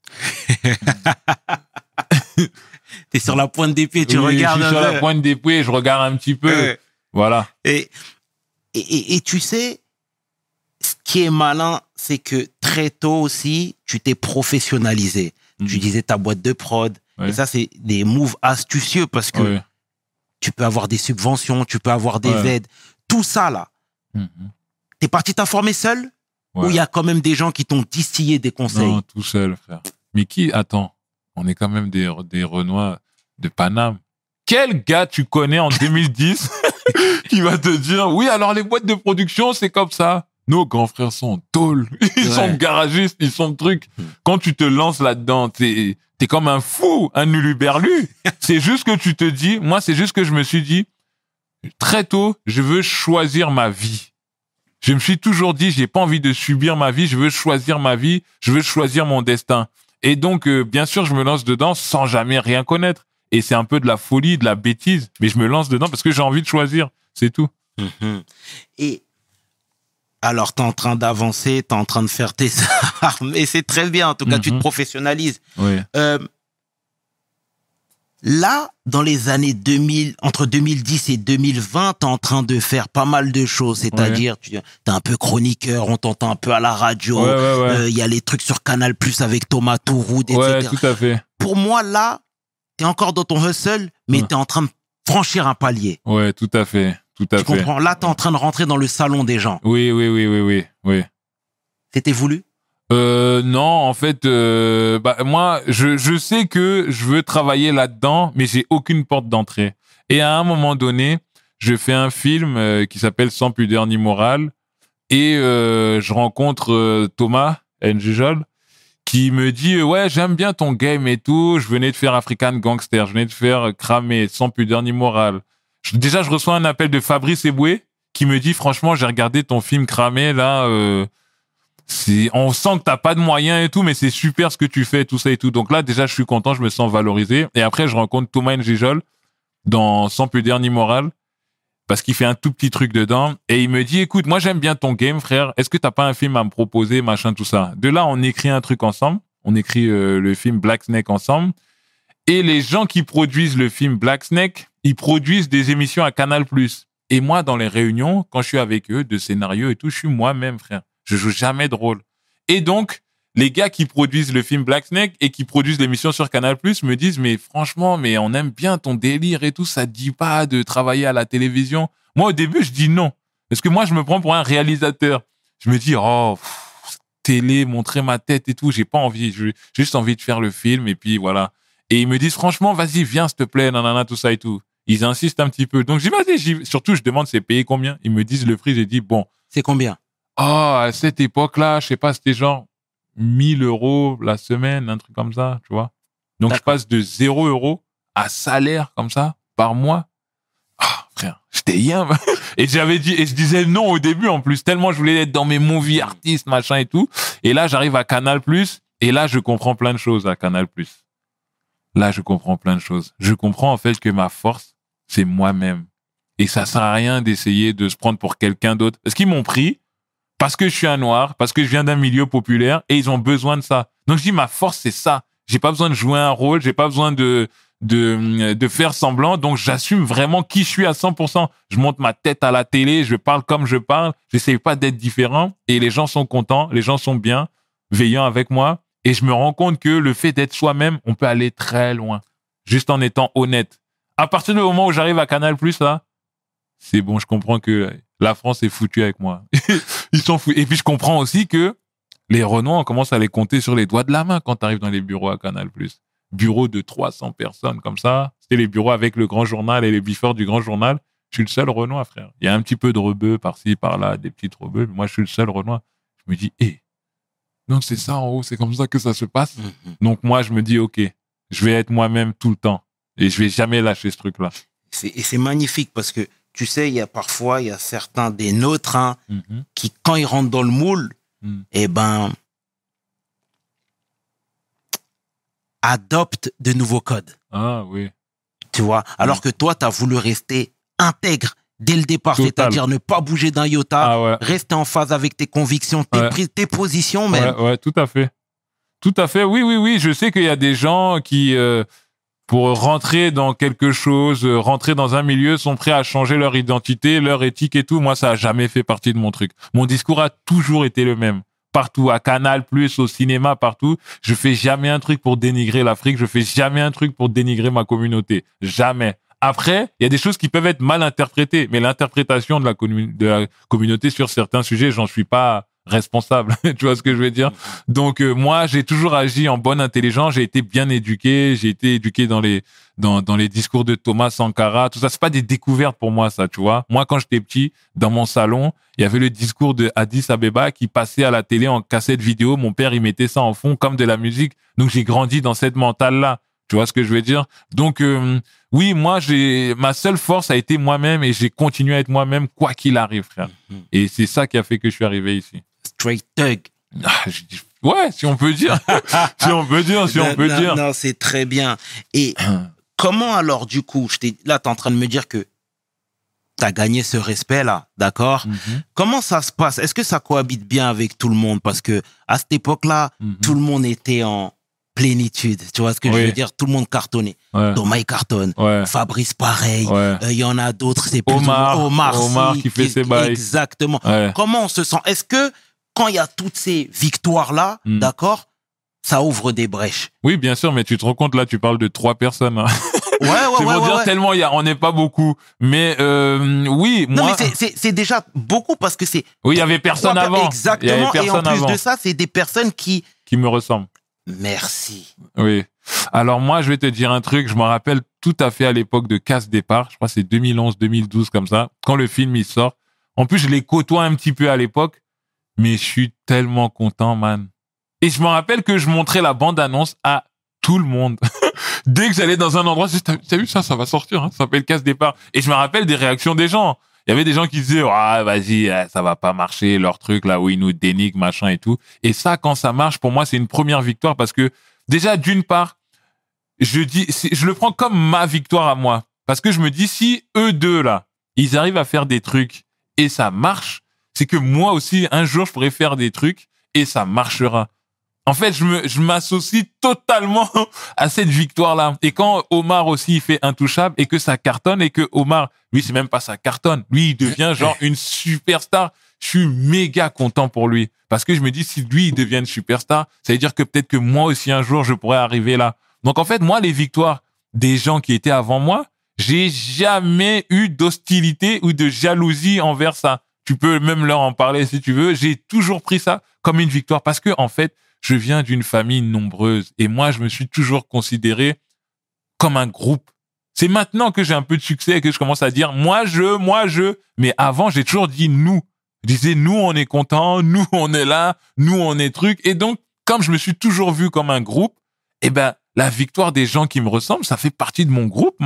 T'es sur la pointe des pieds, tu oui, regardes. Je suis sur la pointe des pieds, je regarde un petit peu. Euh, voilà. Et, et, et, et tu sais, ce qui est malin, c'est que très tôt aussi, tu t'es professionnalisé. Mmh. Tu disais ta boîte de prod. Oui. Et ça, c'est des moves astucieux parce que oui. tu peux avoir des subventions, tu peux avoir des ouais. aides. Tout ça, là. Mmh. T'es parti t'informer seul ouais. ou il y a quand même des gens qui t'ont distillé des conseils? Non, tout seul, frère. Mais qui? Attends, on est quand même des, des Renois de Paname. Quel gars tu connais en deux mille dix qui va te dire, oui, alors les boîtes de production, c'est comme ça? Nos grands frères sont tôles, ils ouais. sont garagistes, ils sont trucs. Mmh. Quand tu te lances là-dedans, t'es, t'es comme un fou, un uluberlu. C'est juste que tu te dis, moi, c'est juste que je me suis dit, très tôt, je veux choisir ma vie. Je me suis toujours dit, j'ai pas envie de subir ma vie, je veux choisir ma vie, je veux choisir mon destin. Et donc, euh, bien sûr, je me lance dedans sans jamais rien connaître. Et c'est un peu de la folie, de la bêtise, mais je me lance dedans parce que j'ai envie de choisir, c'est tout. Mmh. Et alors, t'es en train d'avancer, t'es en train de faire tes armes, et c'est très bien, en tout cas, mmh. tu te professionnalises. Oui. Euh, là, dans les années deux mille, entre deux mille dix et deux mille vingt, t'es en train de faire pas mal de choses, c'est-à-dire, ouais. tu t'es un peu chroniqueur, on t'entend un peu à la radio, il ouais, ouais, ouais. euh, y a les trucs sur Canal Plus avec Thomas Touroud, et cetera. Ouais, tout à fait. Pour moi, là, t'es encore dans ton hustle, mais ouais. t'es en train de franchir un palier. Ouais, tout à fait. Tout à tu fait. comprends? Là, t'es en train de rentrer dans le salon des gens. Oui, oui, oui, oui, oui, oui. C'était voulu? Euh, non, en fait, euh, bah, moi, je, je sais que je veux travailler là-dedans, mais j'ai aucune porte d'entrée. Et à un moment donné, je fais un film euh, qui s'appelle Sans pudeur ni morale, et euh, je rencontre euh, Thomas Njijol, qui me dit, ouais, j'aime bien ton game et tout, je venais de faire African Gangster, je venais de faire Cramé, Sans pudeur ni morale. Déjà, je reçois un appel de Fabrice Eboué qui me dit, franchement, j'ai regardé ton film Cramé, là, euh, c'est, on sent que t'as pas de moyens et tout, mais c'est super ce que tu fais, tout ça et tout. Donc là, déjà, je suis content, je me sens valorisé. Et après, je rencontre Thomas Njijol dans Sans pudeur ni morale, parce qu'il fait un tout petit truc dedans. Et il me dit, écoute, moi, j'aime bien ton game, frère. Est-ce que t'as pas un film à me proposer, machin, tout ça? De là, on écrit un truc ensemble. On écrit euh, le film Black Snake ensemble. Et les gens qui produisent le film Black Snake, ils produisent des émissions à Canal Plus. Et moi, dans les réunions, quand je suis avec eux, de scénario et tout, je suis moi-même, frère. Je joue jamais de rôle. Et donc, les gars qui produisent le film Black Snake et qui produisent l'émission sur Canal Plus me disent, mais franchement, mais on aime bien ton délire et tout, ça te dit pas de travailler à la télévision. Moi, au début, je dis non. Parce que moi, je me prends pour un réalisateur. Je me dis, oh, pff, télé, montrer ma tête et tout, j'ai pas envie. J'ai juste envie de faire le film et puis voilà. Et ils me disent, franchement, vas-y, viens, s'il te plaît, nanana, tout ça et tout. Ils insistent un petit peu. Donc, je dis, vas-y, j'y... surtout, je demande, c'est payé combien? Ils me disent le prix, j'ai dit, bon. C'est combien? Oh, à cette époque-là, je sais pas, c'était genre mille euros la semaine, un truc comme ça, tu vois. Donc, D'accord. je passe de zéro euros à salaire, comme ça, par mois. Ah, frère. J'étais rien. Et j'avais dit, et je disais non au début, en plus, tellement je voulais être dans mes movies artistes, machin et tout. Et là, j'arrive à Canal+, et là, je comprends plein de choses à Canal+. Là, je comprends plein de choses. Je comprends, en fait, que ma force, c'est moi-même. Et ça sert à rien d'essayer de se prendre pour quelqu'un d'autre. Parce qu'ils m'ont pris parce que je suis un noir, parce que je viens d'un milieu populaire, et ils ont besoin de ça. Donc, je dis, ma force, c'est ça. J'ai pas besoin de jouer un rôle, j'ai pas besoin de, de, de faire semblant. Donc, j'assume vraiment qui je suis à cent pour cent. Je monte ma tête à la télé, je parle comme je parle. J'essaye pas d'être différent. Et les gens sont contents, les gens sont bien, veillants avec moi. Et je me rends compte que le fait d'être soi-même, on peut aller très loin. Juste en étant honnête. À partir du moment où j'arrive à Canal+, là, c'est bon, je comprends que la France est foutue avec moi. Ils sont fous. Et puis, je comprends aussi que les Renois, on commence à les compter sur les doigts de la main quand tu arrives dans les bureaux à Canal+. Bureau de trois cents personnes comme ça. C'était les bureaux avec le Grand Journal et les bifeurs du Grand Journal. Je suis le seul Renois, frère. Il y a un petit peu de rebeux par-ci, par-là, des petites rebeux. Mais moi, je suis le seul Renois. Je me dis, hé, hey, donc c'est ça en haut, c'est comme ça que ça se passe. Mm-hmm. Donc moi, je me dis, OK, je vais être moi-même tout le temps. Et je vais jamais lâcher ce truc-là. C'est, et c'est magnifique parce que, tu sais, il y a parfois, il y a certains des nôtres hein, mm-hmm. qui, quand ils rentrent dans le moule, mm. eh ben, adoptent de nouveaux codes. Ah oui. Tu vois, alors mm. que toi, tu as voulu rester intègre dès le départ, Total. C'est-à-dire ne pas bouger d'un iota, ah ouais. rester en phase avec tes convictions, tes, ouais. tes positions même. Ouais, ouais, tout à fait. Tout à fait, oui, oui, oui. Je sais qu'il y a des gens qui... Euh, pour rentrer dans quelque chose, rentrer dans un milieu, sont prêts à changer leur identité, leur éthique et tout. Moi, ça a jamais fait partie de mon truc. Mon discours a toujours été le même. Partout, à Canal+, au cinéma, partout. Je fais jamais un truc pour dénigrer l'Afrique. Je fais jamais un truc pour dénigrer ma communauté. Jamais. Après, il y a des choses qui peuvent être mal interprétées. Mais l'interprétation de la, commun- de la communauté sur certains sujets, j'en suis pas responsable. Tu vois ce que je veux dire? Donc euh, moi, j'ai toujours agi en bonne intelligence. J'ai été bien éduqué. J'ai été éduqué dans les dans dans les discours de Thomas Sankara. Tout ça, c'est pas des découvertes pour moi, ça. Tu vois? Moi, quand j'étais petit, dans mon salon, il y avait le discours de Addis Abeba qui passait à la télé en cassette vidéo. Mon père, il mettait ça en fond comme de la musique. Donc j'ai grandi dans cette mentale-là. Tu vois ce que je veux dire? Donc euh, oui, moi, j'ai ma seule force a été moi-même et j'ai continué à être moi-même quoi qu'il arrive, frère. Mm-hmm. Et c'est ça qui a fait que je suis arrivé ici. Straight thug. Ah, je dis, ouais, si on peut dire. si on peut dire, si non, on peut non, dire. Non, c'est très bien. Et comment alors, du coup, je t'ai, là, t'es en train de me dire que t'as gagné ce respect-là, d'accord? Mm-hmm. Comment ça se passe? Est-ce que ça cohabite bien avec tout le monde? Parce que à cette époque-là, mm-hmm. tout le monde était en plénitude. Tu vois ce que oui. je veux dire? Tout le monde cartonnait. Ouais. Thomas, il cartonne. Ouais. Fabrice, pareil. Il ouais. euh, y en a d'autres. C'est plus Omar. Omar, Omar si, qui fait qui, ses bails. Exactement. Ouais. Comment on se sent? Est-ce que quand il y a toutes ces victoires-là, mm. d'accord, ça ouvre des brèches? Oui, bien sûr, mais tu te rends compte, là, tu parles de trois personnes. Hein. Ouais, ouais, c'est ouais. pour ouais, dire ouais. tellement, y a, on n'est pas beaucoup. Mais euh, oui, moi... Non, mais c'est, c'est, c'est déjà beaucoup parce que c'est... Oui, il y avait personne avant. Exactement, y avait personne et en plus avant. de ça, c'est des personnes qui... Qui me ressemblent. Merci. Oui. Alors moi, je vais te dire un truc. Je me rappelle tout à fait à l'époque de Casse Départ. Je crois que c'est deux mille onze, deux mille douze comme ça. Quand le film il sort. En plus, je les côtoie un petit peu à l'époque. Mais je suis tellement content, man. Et je me rappelle que je montrais la bande-annonce à tout le monde. Dès que j'allais dans un endroit, je disais, t'as vu ça, ça va sortir, hein, ça s'appelle Casse Départ. Et je me rappelle des réactions des gens. Il y avait des gens qui disaient, ah, vas-y, ça va pas marcher, leur truc, là, où ils nous dénigrent, machin et tout. Et ça, quand ça marche, pour moi, c'est une première victoire parce que, déjà, d'une part, je dis, je le prends comme ma victoire à moi. Parce que je me dis, si eux deux, là, ils arrivent à faire des trucs et ça marche, c'est que moi aussi, un jour, je pourrais faire des trucs et ça marchera. En fait, je me, je m'associe totalement à cette victoire-là. Et quand Omar aussi, il fait Intouchable et que ça cartonne et que Omar, lui, c'est même pas ça cartonne. Lui, il devient genre une superstar. Je suis méga content pour lui. Parce que je me dis, si lui, il devient une superstar, ça veut dire que peut-être que moi aussi, un jour, je pourrais arriver là. Donc, en fait, moi, les victoires des gens qui étaient avant moi, j'ai jamais eu d'hostilité ou de jalousie envers ça. Tu peux même leur en parler si tu veux. J'ai toujours pris ça comme une victoire parce que, en fait, je viens d'une famille nombreuse et moi, je me suis toujours considéré comme un groupe. C'est maintenant que j'ai un peu de succès et que je commence à dire moi, je, moi, je. Mais avant, j'ai toujours dit nous. Je disais nous, on est content, nous, on est là, nous, on est truc. Et donc, comme je me suis toujours vu comme un groupe, eh ben, la victoire des gens qui me ressemblent, ça fait partie de mon groupe, man.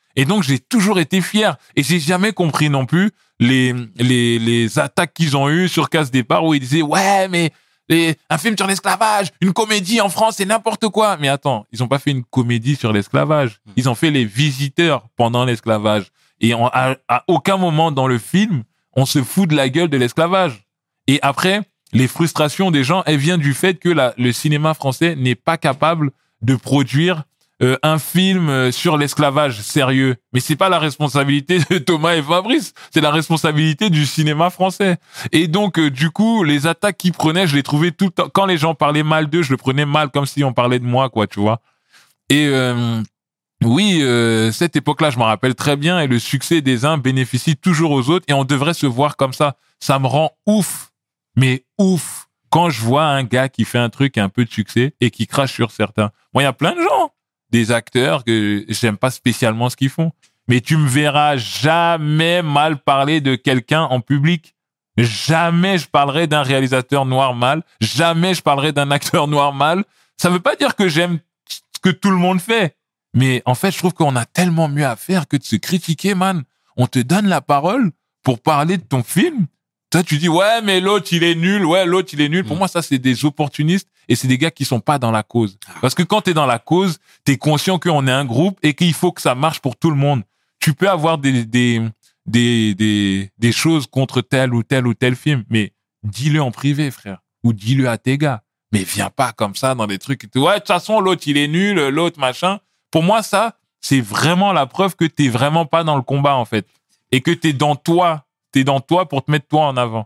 Et donc, j'ai toujours été fier. Et j'ai jamais compris non plus les, les, les attaques qu'ils ont eues sur Casse Départ où ils disaient, ouais, mais les, un film sur l'esclavage, une comédie en France, c'est n'importe quoi. Mais attends, ils ont pas fait une comédie sur l'esclavage. Ils ont fait Les Visiteurs pendant l'esclavage. Et on, à, à aucun moment dans le film, on se fout de la gueule de l'esclavage. Et après, les frustrations des gens, elles viennent du fait que la, le cinéma français n'est pas capable de produire euh, un film sur l'esclavage sérieux. Mais c'est pas la responsabilité de Thomas et Fabrice, c'est la responsabilité du cinéma français. Et donc, euh, du coup, les attaques qu'ils prenaient, je les trouvais tout le temps. Quand les gens parlaient mal d'eux, je le prenais mal, comme si on parlait de moi, quoi, tu vois. Et euh, oui, euh, cette époque-là, je m'en rappelle très bien, et le succès des uns bénéficie toujours aux autres, et on devrait se voir comme ça. Ça me rend ouf, mais ouf, quand je vois un gars qui fait un truc un peu de succès et qui crache sur certains. Moi, il y a plein de gens, des acteurs que j'aime pas spécialement ce qu'ils font, mais tu me verras jamais mal parler de quelqu'un en public. Jamais je parlerai d'un réalisateur noir mal, jamais je parlerai d'un acteur noir mal. Ça veut pas dire que j'aime ce que tout le monde fait, mais en fait, je trouve qu'on a tellement mieux à faire que de se critiquer, man. On te donne la parole pour parler de ton film. Toi, tu dis, ouais, mais l'autre, il est nul. Ouais, l'autre, il est nul. Pour moi, ça, c'est des opportunistes et c'est des gars qui sont pas dans la cause. Parce que quand t'es dans la cause, t'es conscient qu'on est un groupe et qu'il faut que ça marche pour tout le monde. Tu peux avoir des, des, des, des, des choses contre tel ou tel ou tel film, mais dis-le en privé, frère. Ou dis-le à tes gars. Mais viens pas comme ça dans des trucs. Ouais, de toute façon, l'autre, il est nul, l'autre, machin. Pour moi, ça, c'est vraiment la preuve que t'es vraiment pas dans le combat, en fait. Et que t'es dans toi. T'es dans toi pour te mettre toi en avant.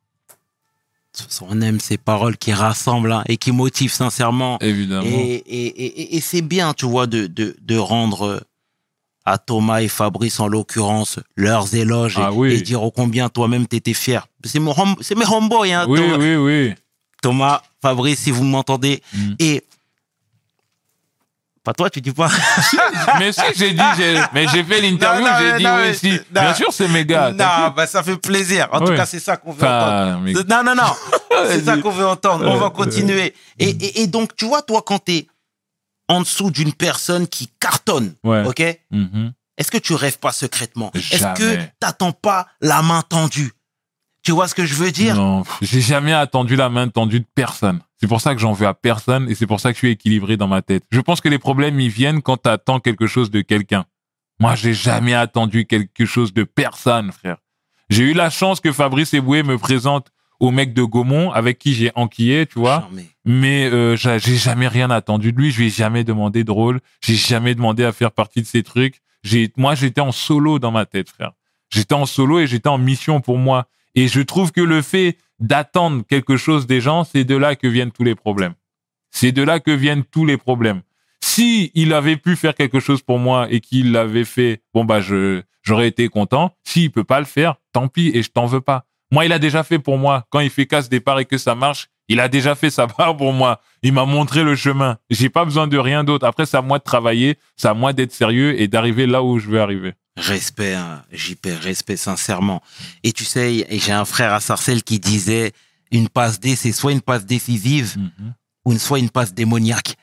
On aime ces paroles qui rassemblent hein, et qui motivent sincèrement. Évidemment. Et, et, et, et c'est bien, tu vois, de, de, de rendre à Thomas et Fabrice, en l'occurrence, leurs éloges ah, et, oui. et dire ô combien toi-même t'étais fier. C'est, mon, c'est mes homeboys, hein. Oui, Thomas, oui, oui. Thomas, Fabrice, si vous m'entendez. Mm. Et pas toi, tu dis pas. Mais si, j'ai dit, j'ai, mais j'ai fait l'interview, non, non, j'ai dit non, oui, si. Non, bien sûr, c'est mes gars. Non, bah, ça fait plaisir. En oui. tout cas, c'est ça qu'on veut enfin, entendre. Mais... Non, non, non. C'est ça qu'on veut entendre. On va continuer. Et, et, et donc, tu vois, toi, quand t'es en dessous d'une personne qui cartonne, ouais. ok? Mm-hmm. Est-ce que tu rêves pas secrètement? Jamais. Est-ce que t'attends pas la main tendue? Tu vois ce que je veux dire? Non, j'ai jamais attendu la main tendue de personne. C'est pour ça que j'en veux à personne et c'est pour ça que je suis équilibré dans ma tête. Je pense que les problèmes, ils viennent quand tu attends quelque chose de quelqu'un. Moi, j'ai jamais attendu quelque chose de personne, frère. J'ai eu la chance que Fabrice Eboué me présente au mec de Gaumont avec qui j'ai enquillé, tu vois. Charmé. Mais euh, j'ai jamais rien attendu de lui. Je lui ai jamais demandé de rôle. J'ai jamais demandé à faire partie de ces trucs. J'ai, moi, j'étais en solo dans ma tête, frère. J'étais en solo et j'étais en mission pour moi. Et je trouve que le fait d'attendre quelque chose des gens, c'est de là que viennent tous les problèmes. C'est de là que viennent tous les problèmes. Si il avait pu faire quelque chose pour moi et qu'il l'avait fait, bon bah je j'aurais été content. S'il peut pas le faire, tant pis et je t'en veux pas. Moi, il a déjà fait pour moi. Quand il fait Casse Départ et que ça marche, il a déjà fait sa part pour moi. Il m'a montré le chemin. J'ai pas besoin de rien d'autre. Après, c'est à moi de travailler, c'est à moi d'être sérieux et d'arriver là où je veux arriver. Respect, hein, J P, respect sincèrement. Et tu sais, et j'ai un frère à Sarcelles qui disait une passe D, c'est soit une passe décisive mm-hmm. ou soit une passe démoniaque.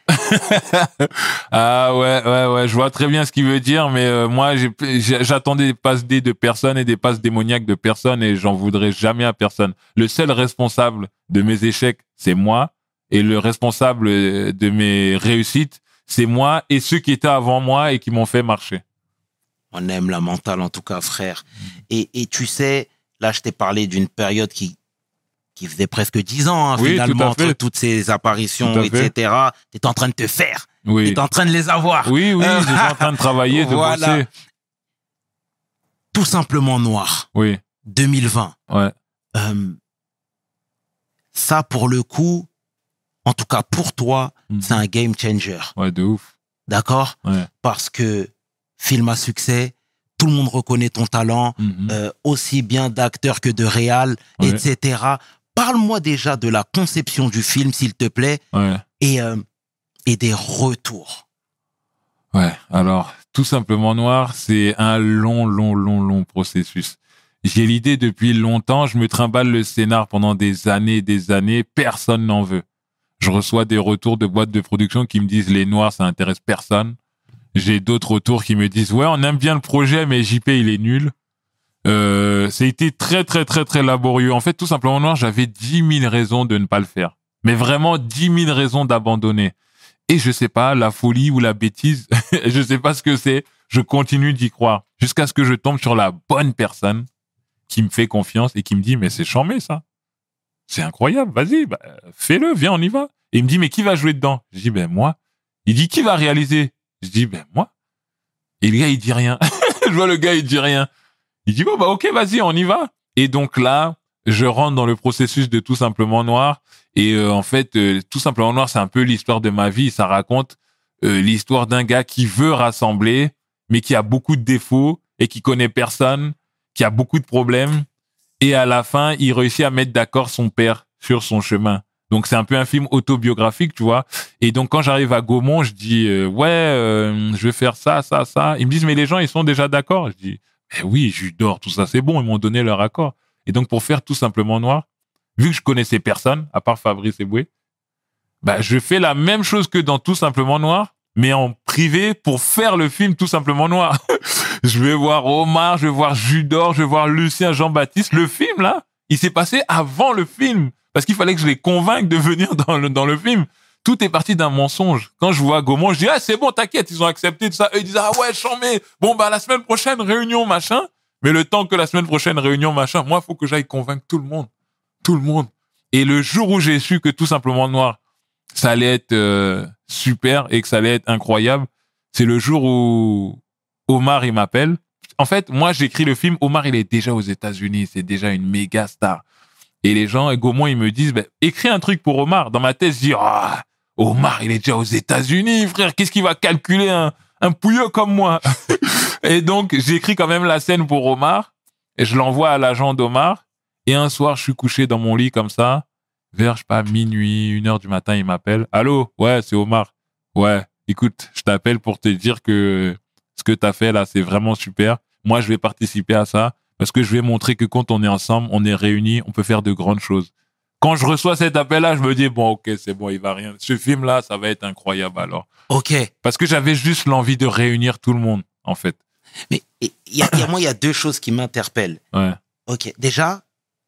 Ah ouais, ouais, ouais, je vois très bien ce qu'il veut dire, mais euh, moi, j'ai, j'ai, j'attendais des passes D de personne et des passes démoniaques de personne et j'en voudrais jamais à personne. Le seul responsable de mes échecs, c'est moi, et le responsable de mes réussites, c'est moi et ceux qui étaient avant moi et qui m'ont fait marcher. On aime la mentale, en tout cas, frère. Et, et tu sais, là, je t'ai parlé d'une période qui, qui faisait presque dix ans, hein, oui, finalement, entre toutes ces apparitions, et cetera. Tu es en train de te faire. Oui. Tu es en train de les avoir. Oui, oui, euh, j'étais en train de travailler, de voilà. bosser. Tout simplement noir. Oui. deux mille vingt. Ouais. Euh, ça, pour le coup, en tout cas pour toi, mm-hmm. c'est un game changer. Ouais, de ouf. D'accord? Ouais. Parce que film à succès, tout le monde reconnaît ton talent, mm-hmm. euh, aussi bien d'acteur que de réal, ouais. et cetera. Parle-moi déjà de la conception du film, s'il te plaît, ouais. et, euh, et des retours. Ouais, alors, tout simplement Noir, c'est un long, long, long, long processus. J'ai l'idée depuis longtemps, je me trimballe le scénar pendant des années et des années, personne n'en veut. Je reçois des retours de boîtes de production qui me disent les Noirs, ça intéresse personne. J'ai d'autres retours qui me disent ouais, on aime bien le projet, mais J P il est nul. Euh, ça a été très très très très laborieux. En fait, tout simplement noir, j'avais dix mille raisons de ne pas le faire, mais vraiment dix mille raisons d'abandonner. Et je sais pas, la folie ou la bêtise, je sais pas ce que c'est. Je continue d'y croire jusqu'à ce que je tombe sur la bonne personne qui me fait confiance et qui me dit mais c'est chambé ça, c'est incroyable, vas-y, bah, fais-le, viens, on y va. Et il me dit mais qui va jouer dedans? Je dis ben moi. Il dit qui va réaliser? Je dis ben moi. Et le gars il dit rien. Je vois le gars il dit rien. Il dit bon bah ok vas-y on y va. Et donc là je rentre dans le processus de Tout simplement noir. Et euh, en fait euh, Tout simplement noir c'est un peu l'histoire de ma vie. Ça raconte euh, l'histoire d'un gars qui veut rassembler mais qui a beaucoup de défauts et qui connaît personne, qui a beaucoup de problèmes. Et à la fin il réussit à mettre d'accord son père sur son chemin. Donc c'est un peu un film autobiographique, tu vois. Et donc quand j'arrive à Gaumont, je dis euh, ouais, euh, je vais faire ça, ça, ça. Ils me disent mais les gens ils sont déjà d'accord. Je dis mais oui, je dors, tout ça c'est bon, ils m'ont donné leur accord. Et donc pour faire Tout simplement noir, vu que je connaissais personne à part Fabrice Eboué, bah je fais la même chose que dans Tout simplement noir, mais en privé pour faire le film Tout simplement noir. Je vais voir Omar, je vais voir Judor, je vais voir Lucien, Jean-Baptiste. Le film là, il s'est passé avant le film. Parce qu'il fallait que je les convainque de venir dans le, dans le film. Tout est parti d'un mensonge. Quand je vois Gaumont, je dis, ah, c'est bon, t'inquiète, ils ont accepté tout ça. Eux, ils disent, ah ouais, chambé. Bon, bah, la semaine prochaine, réunion, machin. Mais le temps que la semaine prochaine, réunion, machin, moi, il faut que j'aille convaincre tout le monde. Tout le monde. Et le jour où j'ai su que Tout simplement noir, ça allait être euh, super et que ça allait être incroyable, c'est le jour où Omar, il m'appelle. En fait, moi, j'écris le film. Omar, il est déjà aux États-Unis. C'est déjà une méga star. Et les gens, et Gaumont, ils me disent, ben, écris un truc pour Omar. Dans ma tête, je dis, ah, oh, Omar, il est déjà aux États-Unis, frère. Qu'est-ce qu'il va calculer un, un pouilleux comme moi? Et donc, j'écris quand même la scène pour Omar. Et je l'envoie à l'agent d'Omar. Et un soir, je suis couché dans mon lit comme ça. Vers, je sais pas, minuit, une heure du matin, il m'appelle. Allô? Ouais, c'est Omar. Ouais. Écoute, je t'appelle pour te dire que ce que t'as fait là, c'est vraiment super. Moi, je vais participer à ça. Parce que je vais montrer que quand on est ensemble, on est réunis, on peut faire de grandes choses. Quand je reçois cet appel-là, je me dis, bon, ok, c'est bon, il va rien. Ce film-là, ça va être incroyable alors. Ok. Parce que j'avais juste l'envie de réunir tout le monde, en fait. Mais il y a, y a, moi, il y a deux choses qui m'interpellent. Ouais. Ok. Déjà,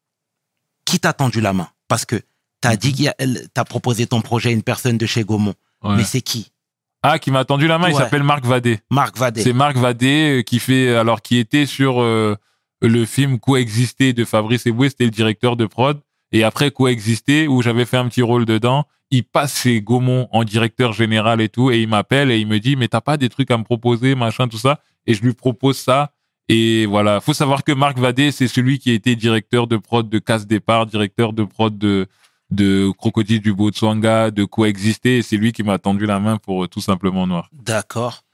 qui t'a tendu la main? Parce que t'as mm-hmm. dit qu'il y a, t'as proposé ton projet à une personne de chez Gaumont. Ouais. Mais c'est qui? Ah, qui m'a tendu la main, ouais. Il s'appelle Marc Vadé. Marc Vadé. C'est Marc Vadé qui fait, alors, qui était sur, euh, le film Coexister de Fabrice Eboué, c'était le directeur de prod. Et après Coexister, où j'avais fait un petit rôle dedans, il passe chez Gaumont en directeur général et tout, et il m'appelle et il me dit, mais t'as pas des trucs à me proposer, machin, tout ça. Et je lui propose ça. Et voilà. Faut savoir que Marc Vadé, c'est celui qui a été directeur de prod de Casse Départ, directeur de prod de, de Crocodile du Botswana, de Coexister. Et c'est lui qui m'a tendu la main pour Tout simplement noir. D'accord.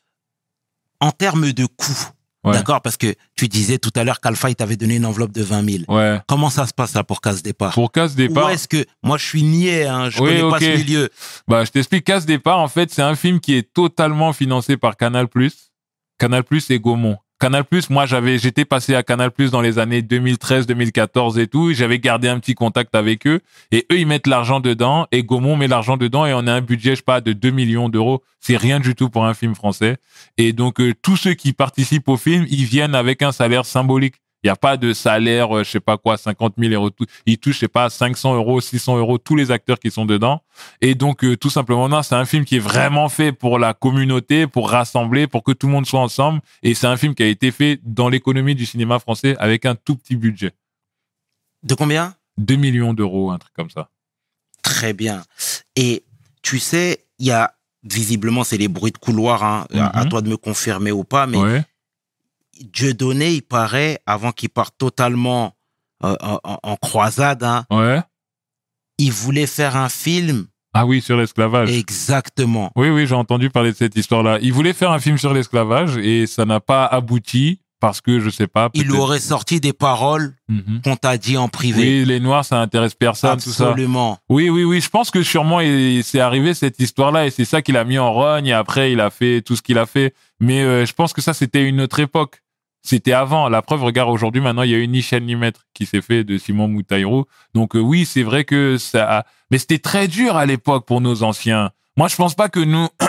En termes de coûts, ouais. D'accord, parce que tu disais tout à l'heure qu'Alpha, il t'avait donné une enveloppe de vingt mille. Ouais. Comment ça se passe là pour Casse Départ? Pour Casse Départ. Où est-ce que, moi je suis niais, hein, je oui, connais okay. pas ce milieu. Bah, je t'explique, Casse Départ, en fait, c'est un film qui est totalement financé par Canal+. Canal+ et Gaumont. Canal+, moi, j'avais, j'étais passé à Canal+ dans les années deux mille treize, deux mille quatorze et tout. Et j'avais gardé un petit contact avec eux. Et eux, ils mettent l'argent dedans. Et Gaumont met l'argent dedans. Et on a un budget, je sais pas, de deux millions d'euros. C'est rien du tout pour un film français. Et donc, euh, tous ceux qui participent au film, ils viennent avec un salaire symbolique. Il n'y a pas de salaire, euh, je sais pas quoi, cinquante mille euros. Tout. Ils touchent, je sais pas, cinq cents euros, six cents euros, tous les acteurs qui sont dedans. Et donc, euh, tout simplement, non, c'est un film qui est vraiment fait pour la communauté, pour rassembler, pour que tout le monde soit ensemble. Et c'est un film qui a été fait dans l'économie du cinéma français avec un tout petit budget. De combien? deux millions d'euros, un truc comme ça. Très bien. Et tu sais, il y a, visiblement, c'est les bruits de couloir, hein, mm-hmm. à, à toi de me confirmer ou pas, mais... Ouais. Dieudonné, il paraît, avant qu'il parte totalement euh, en, en croisade, hein, ouais. Il voulait faire un film. Ah oui, sur l'esclavage. Exactement. Oui, oui, j'ai entendu parler de cette histoire-là. Il voulait faire un film sur l'esclavage et ça n'a pas abouti parce que, je sais pas... Il aurait sorti des paroles mm-hmm. qu'on t'a dit en privé. Oui, les Noirs, ça intéresse personne, Absolument. Tout ça. Absolument. Oui, oui, oui, je pense que sûrement, il, c'est arrivé cette histoire-là et c'est ça qu'il a mis en rogne et après, il a fait tout ce qu'il a fait. Mais euh, je pense que ça, c'était une autre époque. C'était avant. La preuve, regarde, aujourd'hui, maintenant, il y a une ni chaîne ni maître qui s'est fait de Simon Moutaïrou. Donc, euh, oui, c'est vrai que ça... A... Mais c'était très dur à l'époque pour nos anciens. Moi, je pense pas que nous,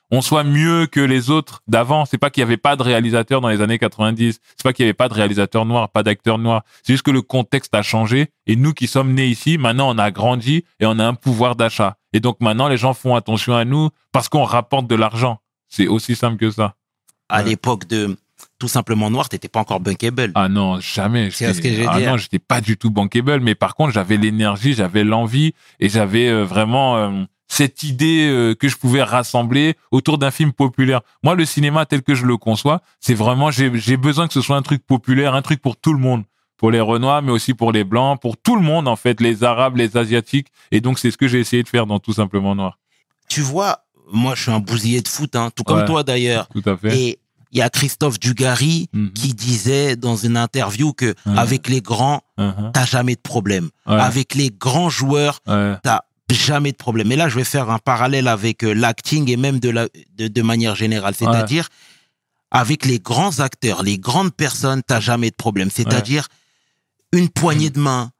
on soit mieux que les autres d'avant. C'est pas qu'il y avait pas de réalisateurs dans les années quatre-vingt-dix. C'est pas qu'il y avait pas de réalisateurs noirs, pas d'acteurs noirs. C'est juste que le contexte a changé. Et nous qui sommes nés ici, maintenant, on a grandi et on a un pouvoir d'achat. Et donc maintenant, les gens font attention à nous parce qu'on rapporte de l'argent. C'est aussi simple que ça. À Ouais. l'époque de Tout simplement Noir, t'étais pas encore bankable. Ah non, jamais. C'est ce que j'ai ah dit. non, j'étais pas du tout bankable. Mais par contre, j'avais l'énergie, j'avais l'envie et j'avais euh, vraiment euh, cette idée euh, que je pouvais rassembler autour d'un film populaire. Moi, le cinéma tel que je le conçois, c'est vraiment, j'ai, j'ai besoin que ce soit un truc populaire, un truc pour tout le monde. Pour les Renois, mais aussi pour les Blancs, pour tout le monde, en fait, les Arabes, les Asiatiques. Et donc, c'est ce que j'ai essayé de faire dans Tout simplement Noir. Tu vois, moi, je suis un bousillé de foot, hein, tout comme Ouais. toi d'ailleurs. Tout à fait. Et il y a Christophe Dugarry Mhm. qui disait dans une interview que Mhm. avec les grands, Uh-huh. t'as jamais de problème. Ouais. Avec les grands joueurs, Ouais. t'as jamais de problème. Et là, je vais faire un parallèle avec euh, l'acting et même de, la, de, de manière générale. C'est-à-dire, avec les grands acteurs, les grandes personnes, t'as jamais de problème. C'est-à-dire, une poignée de main,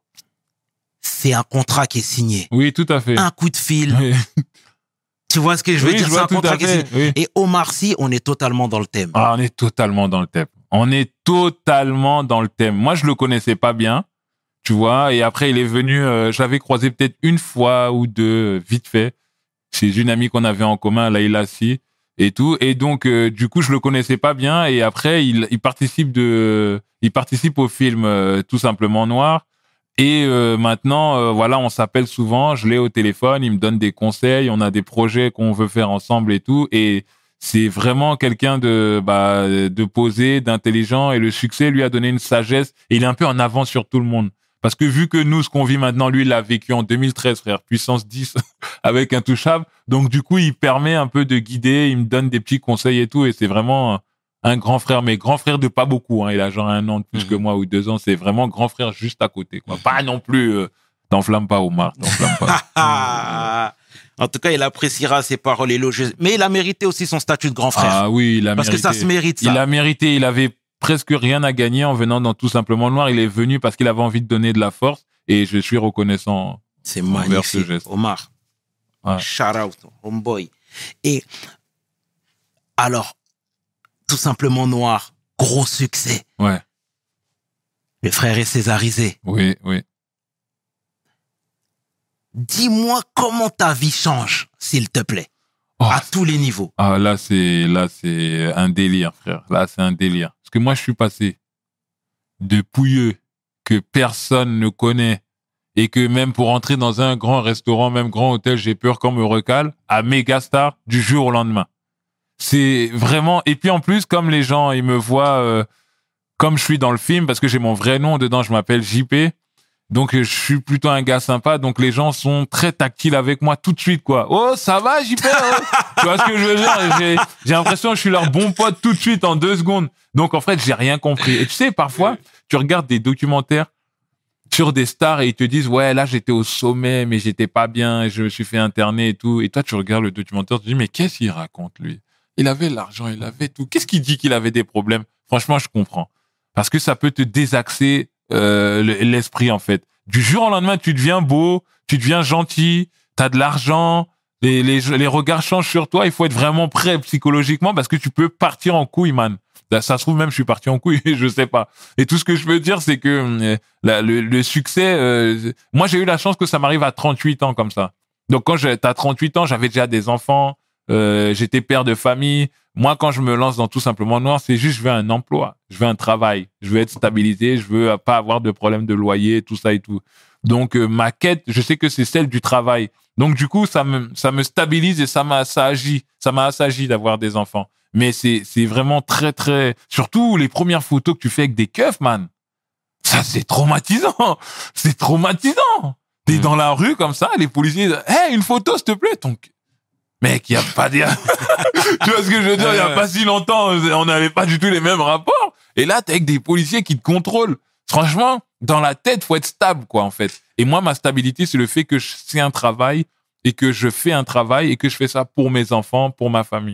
c'est un contrat qui est signé. Oui, tout à fait. Un coup de fil. Oui, Tu vois ce que je veux Oui, dire? je C'est vois un tout contrat à qui est signé. fait. Oui. Et Omar Sy, on est totalement dans le thème. Ah, on est totalement dans le thème. On est totalement dans le thème. Moi, je le connaissais pas bien, tu vois. Et après, il est venu, euh, je l'avais croisé peut-être une fois ou deux, euh, vite fait, chez une amie qu'on avait en commun, Laïla Sy, et tout. Et donc, euh, du coup, je le connaissais pas bien. Et après, il, il participe de, il participe au film euh, Tout simplement Noir. Et euh, maintenant, euh, voilà, on s'appelle souvent. Je l'ai au téléphone. Il me donne des conseils. On a des projets qu'on veut faire ensemble et tout. Et c'est vraiment quelqu'un de, bah, de posé, d'intelligent. Et le succès lui a donné une sagesse. Et il est un peu en avance sur tout le monde. Parce que vu que nous, ce qu'on vit maintenant, lui, il l'a vécu en deux mille treize, frère, puissance dix, avec Intouchable. Donc, du coup, il permet un peu de guider. Il me donne des petits conseils et tout. Et c'est vraiment un grand frère, mais grand frère de pas beaucoup. Hein. Il a genre un an de plus Mhm. que moi ou deux ans. C'est vraiment grand frère juste à côté, quoi. Pas non plus. Euh, t'enflamme pas, Omar. T'enflamme pas. Ah, en tout cas, il appréciera ses paroles élogieuses. Mais il a mérité aussi son statut de grand frère. Ah oui, il a parce mérité. que ça se mérite, ça. Il a mérité. Il avait presque rien à gagner en venant dans Tout simplement Noir. Il est venu parce qu'il avait envie de donner de la force. Et je suis reconnaissant. C'est envers ce magnifique. geste. Omar. Ouais. Shout out, homeboy. Et alors, Tout simplement Noir, gros succès. Ouais. Les frères est césarisé. Oui, oui. Dis-moi comment ta vie change, s'il te plaît. Oh, À tous les niveaux. Ah, là, c'est, là, c'est un délire, frère. Là, c'est un délire. Parce que moi, je suis passé de pouilleux que personne ne connaît et que même pour entrer dans un grand restaurant, même grand hôtel, j'ai peur qu'on me recale, à méga star du jour au lendemain. C'est vraiment, et puis en plus, comme les gens, ils me voient, euh, comme je suis dans le film, parce que j'ai mon vrai nom dedans, je m'appelle J P. Donc, je suis plutôt un gars sympa. Donc, les gens sont très tactiles avec moi tout de suite, quoi. Oh, ça va, J P? Oh tu vois ce que je veux dire? J'ai, j'ai l'impression que je suis leur bon pote tout de suite en deux secondes. Donc, en fait, j'ai rien compris. Et tu sais, parfois, tu regardes des documentaires sur des stars et ils te disent, ouais, là, j'étais au sommet, mais j'étais pas bien et je me suis fait interner et tout. Et toi, tu regardes le documentaire, tu te dis, mais qu'est-ce qu'il raconte, lui? Il avait l'argent, il avait tout. Qu'est-ce qu'il dit qu'il avait des problèmes? Franchement, je comprends. Parce que ça peut te désaxer euh, l'esprit, en fait. Du jour au lendemain, tu deviens beau, tu deviens gentil, t'as de l'argent, les, les, les regards changent sur toi. Il faut être vraiment prêt psychologiquement parce que tu peux partir en couille, man. Ça se trouve même, je suis parti en couille, je sais pas. Et tout ce que je veux dire, c'est que euh, la, le, le succès... Euh, moi, j'ai eu la chance que ça m'arrive à trente-huit ans comme ça. Donc, quand t'as trente-huit ans, j'avais déjà des enfants, euh, j'étais père de famille. Moi, quand je me lance dans Tout simplement Noir, c'est juste, je veux un emploi, je veux un travail, je veux être stabilisé, je veux pas avoir de problème de loyer, tout ça et tout. Donc, euh, ma quête, je sais que c'est celle du travail. Donc, du coup, ça me, ça me stabilise et ça m'a assagi, ça m'a assagi d'avoir des enfants. Mais c'est, c'est vraiment très, très, surtout les premières photos que tu fais avec des keufs, man. Ça, c'est traumatisant. C'est traumatisant. T'es Mmh. dans la rue comme ça, les policiers, hé, hey, une photo, s'il te plaît. Ton... Mec, il y a pas de... tu vois ce que je veux dire? Il y a pas si longtemps, on n'avait pas du tout les mêmes rapports. Et là, t'es avec des policiers qui te contrôlent. Franchement, dans la tête, faut être stable, quoi, en fait. Et moi, ma stabilité, c'est le fait que c'est un travail et que je fais un travail et que je fais ça pour mes enfants, pour ma famille.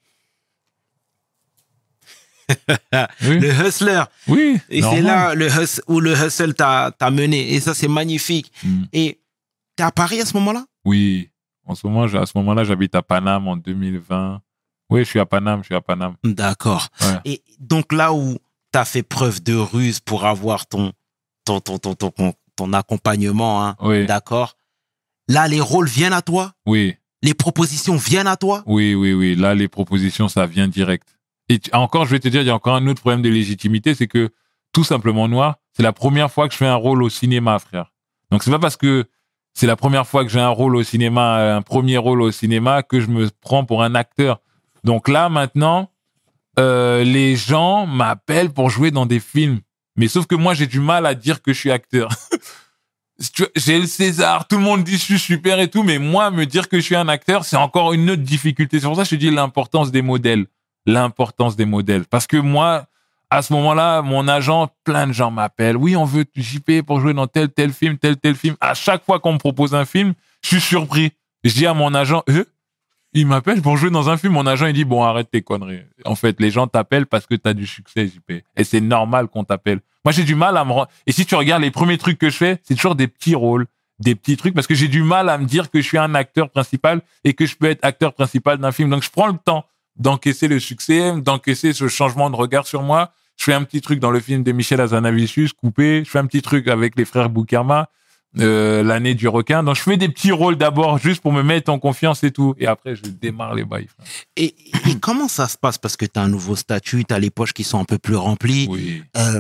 Oui. Le hustler. Oui. Et normal. c'est là le hus- où le hustle t'a, t'a mené. Et ça, c'est magnifique. Mm. Et t'es à Paris à ce moment-là? Oui. En ce moment, à ce moment-là, j'habite à Paname en deux mille vingt. Oui, je suis à Paname, je suis à Paname. D'accord. Ouais. Et donc là où tu as fait preuve de ruse pour avoir ton, ton, ton, ton, ton, ton, ton accompagnement, hein, Oui. d'accord. Là, les rôles viennent à toi? Oui, Les propositions viennent à toi? oui, oui, oui. Là, les propositions, ça vient direct. Et tu- encore, je vais te dire, il y a encore un autre problème de légitimité, c'est que, tout simplement, Noir, c'est la première fois que je fais un rôle au cinéma, frère. Donc, c'est pas parce que c'est la première fois que j'ai un rôle au cinéma, un premier rôle au cinéma, que je me prends pour un acteur. Donc là, maintenant, euh, les gens m'appellent pour jouer dans des films. Mais sauf que moi, j'ai du mal à dire que je suis acteur. Tu vois, j'ai le César, tout le monde dit je suis super et tout, mais moi, me dire que je suis un acteur, c'est encore une autre difficulté. C'est pour ça que je te dis l'importance des modèles. L'importance des modèles. Parce que moi, à ce moment-là, mon agent, plein de gens m'appellent. Oui, on veut J P pour jouer dans tel, tel film, tel, tel film. À chaque fois qu'on me propose un film, je suis surpris. Je dis à mon agent, euh, il m'appelle pour jouer dans un film. Mon agent, il dit, bon, arrête tes conneries. En fait, les gens t'appellent parce que t'as du succès, J P. Et c'est normal qu'on t'appelle. Moi, j'ai du mal à me rendre... Et si tu regardes les premiers trucs que je fais, c'est toujours des petits rôles, des petits trucs, parce que j'ai du mal à me dire que je suis un acteur principal et que je peux être acteur principal d'un film. Donc, je prends le temps d'encaisser le succès, d'encaisser ce changement de regard sur moi. Je fais un petit truc dans le film de Michel Hazanavicius, Coupé. Je fais un petit truc avec les frères Boukarma, euh, l'année du requin. Donc, je fais des petits rôles d'abord, juste pour me mettre en confiance et tout. Et après, je démarre les bails. frère. Et, et comment ça se passe? Parce que tu as un nouveau statut, tu as les poches qui sont un peu plus remplies. Oui. Euh,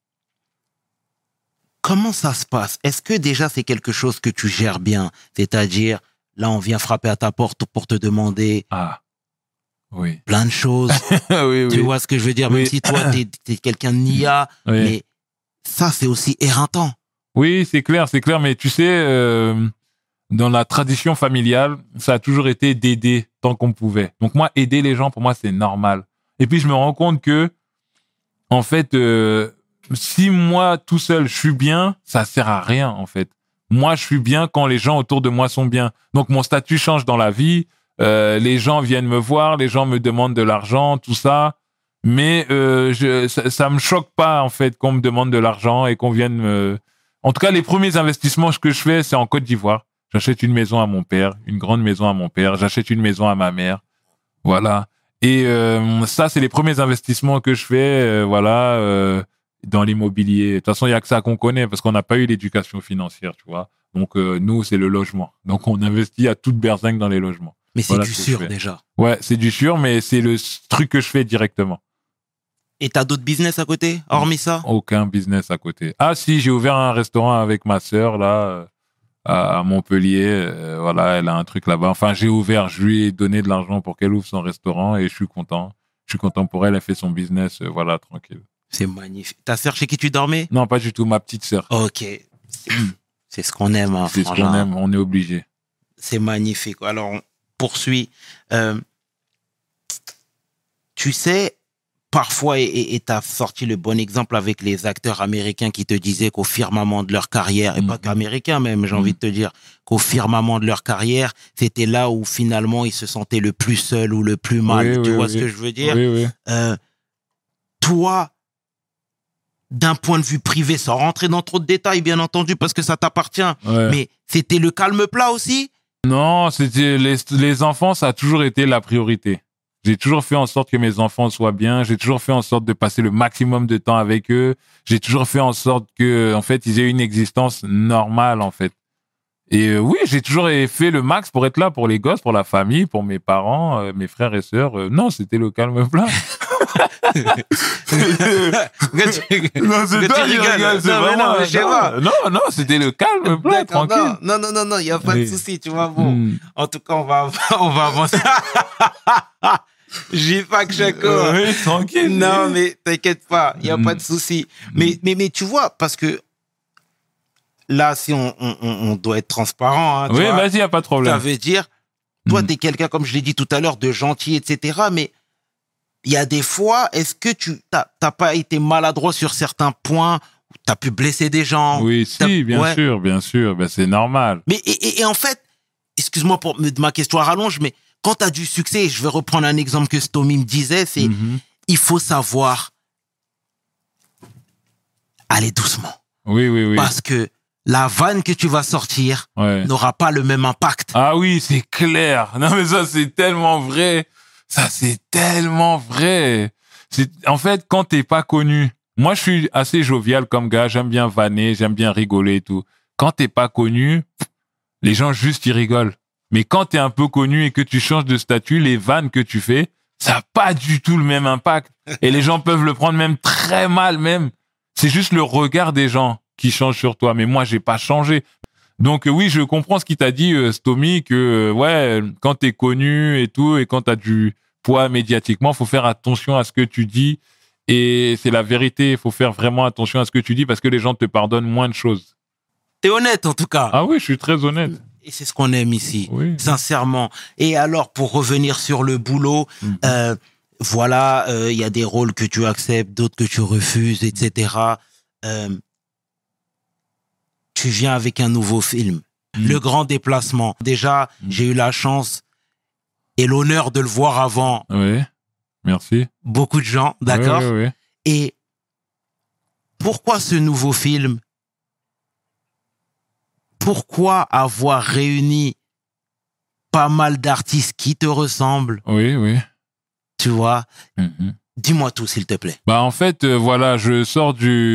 comment ça se passe? Est-ce que déjà c'est quelque chose que tu gères bien? C'est-à-dire, là, on vient frapper à ta porte pour te demander Ah. Oui. plein de choses. oui, Tu oui. vois ce que je veux dire? Même Oui. si toi, t'es, t'es quelqu'un de N I A, Oui. mais ça, c'est aussi éreintant. Oui, c'est clair, c'est clair. Mais tu sais, euh, dans la tradition familiale, ça a toujours été d'aider tant qu'on pouvait. Donc moi, aider les gens, pour moi, c'est normal. Et puis, je me rends compte que, en fait, euh, si moi, tout seul, je suis bien, ça sert à rien, en fait. Moi, je suis bien quand les gens autour de moi sont bien. Donc, mon statut change dans la vie. Euh, les gens viennent me voir, les gens me demandent de l'argent, tout ça. Mais euh, je, ça, ça me choque pas, en fait, qu'on me demande de l'argent et qu'on vienne me... En tout cas, les premiers investissements que je fais, c'est en Côte d'Ivoire. J'achète une maison à mon père, une grande maison à mon père. J'achète une maison à ma mère. Voilà. Et euh, ça, c'est les premiers investissements que je fais, euh, voilà, euh, dans l'immobilier. De toute façon, il y a que ça qu'on connaît parce qu'on n'a pas eu l'éducation financière, tu vois. Donc, euh, nous, c'est le logement. Donc, on investit à toute berzingue dans les logements. Mais c'est Voilà du ce que sûr, je fais. déjà. Ouais, c'est du sûr, mais c'est le truc que je fais directement. Et t'as d'autres business à côté, hormis ça? Aucun business à côté. Ah si, j'ai ouvert un restaurant avec ma sœur, là, euh, à Montpellier. Euh, voilà, elle a un truc là-bas. Enfin, j'ai ouvert, je lui ai donné de l'argent pour qu'elle ouvre son restaurant et je suis content. Je suis content pour elle, elle fait son business, euh, voilà, tranquille. C'est magnifique. Ta sœur chez qui tu dormais? Non, pas du tout, ma petite sœur. Ok. C'est ce qu'on aime, hein, C'est ce frangin. qu'on aime, on est obligé. C'est magnifique. Alors, on poursuit. Euh, tu sais, parfois, et tu as sorti le bon exemple avec les acteurs américains qui te disaient qu'au firmament de leur carrière, et Mhm. pas qu'américains même, j'ai Mhm. envie de te dire, qu'au firmament de leur carrière, c'était là où finalement ils se sentaient le plus seuls ou le plus mal. Oui, tu oui, vois oui. ce que je veux dire? Oui, oui. Euh, toi, d'un point de vue privé, sans rentrer dans trop de détails, bien entendu, parce que ça t'appartient, Ouais. mais c'était le calme plat aussi? Non, c'était les, les enfants, ça a toujours été la priorité. J'ai toujours fait en sorte que mes enfants soient bien. J'ai toujours fait en sorte de passer le maximum de temps avec eux. J'ai toujours fait en sorte que, en fait, ils aient une existence normale, en fait. Et euh, oui, j'ai toujours fait le max pour être là pour les gosses, pour la famille, pour mes parents, euh, mes frères et sœurs. Euh, non, c'était le calme plat. Non, c'est Que toi tu qui rigoles. rigoles, c'est Non, mais vraiment... non, mais je sais non, pas. non, non, c'était le calme plat, D'accord, tranquille. non, non, non, non, il n'y a pas de Oui. souci, tu vois. Bon, Hmm. en tout cas, on va, on va avancer. J'ai pas que Chaco. Oui, tranquille. Non, mais t'inquiète pas, il n'y a Hmm. pas de souci. Mais, mais, mais tu vois, parce que là, si on, on, on on doit être transparent, hein, tu Oui, vois, vas-y, y a pas de ça problème. veut dire, toi, Hmm. t'es quelqu'un, comme je l'ai dit tout à l'heure, de gentil, et cetera. Mais il y a des fois, est-ce que tu t'as t'as pas été maladroit sur certains points où t'as pu blesser des gens? Oui, T'as- si, bien ouais. sûr, bien sûr. Ben, c'est normal. Mais et, et- et en fait, excuse-moi pour me- ma question à rallonge, mais quand tu as du succès, et je vais reprendre un exemple que Stomy me disait, c'est Mhm. il faut savoir aller doucement. Oui, oui, oui. Parce que la vanne que tu vas sortir Ouais. n'aura pas le même impact. Ah oui, c'est clair. Non, mais ça, c'est tellement vrai. Ça, c'est tellement vrai. C'est, en fait, quand t'es pas connu, moi, je suis assez jovial comme gars. J'aime bien vanner, j'aime bien rigoler et tout. Quand t'es pas connu, les gens juste, ils rigolent. Mais quand t'es un peu connu et que tu changes de statut, les vannes que tu fais, ça n'a pas du tout le même impact. Et les gens peuvent le prendre même très mal, même. C'est juste le regard des gens qui change sur toi. Mais moi, j'ai pas changé. Donc, euh, oui, je comprends ce qu'il t'a dit, euh, Stomy, que, euh, ouais, quand t'es connu et tout, et quand t'as du poids médiatiquement, faut faire attention à ce que tu dis. Et c'est la vérité. Il faut faire vraiment attention à ce que tu dis parce que les gens te pardonnent moins de choses. T'es honnête, en tout cas. Ah oui, je suis très honnête. Et c'est ce qu'on aime ici, Oui. sincèrement. Et alors, pour revenir sur le boulot, Mhm. euh, voilà, il euh, y a des rôles que tu acceptes, d'autres que tu refuses, et cetera. Euh, tu viens avec un nouveau film, Mhm. Le Grand Déplacement. Déjà, Mhm. j'ai eu la chance et l'honneur de le voir avant Oui. Merci. beaucoup de gens, d'accord? Oui, oui, oui. Et pourquoi ce nouveau film? Pourquoi avoir réuni pas mal d'artistes qui te ressemblent, Oui, oui. tu vois? Mhm. Dis-moi tout, s'il te plaît. Bah en fait euh, voilà, je sors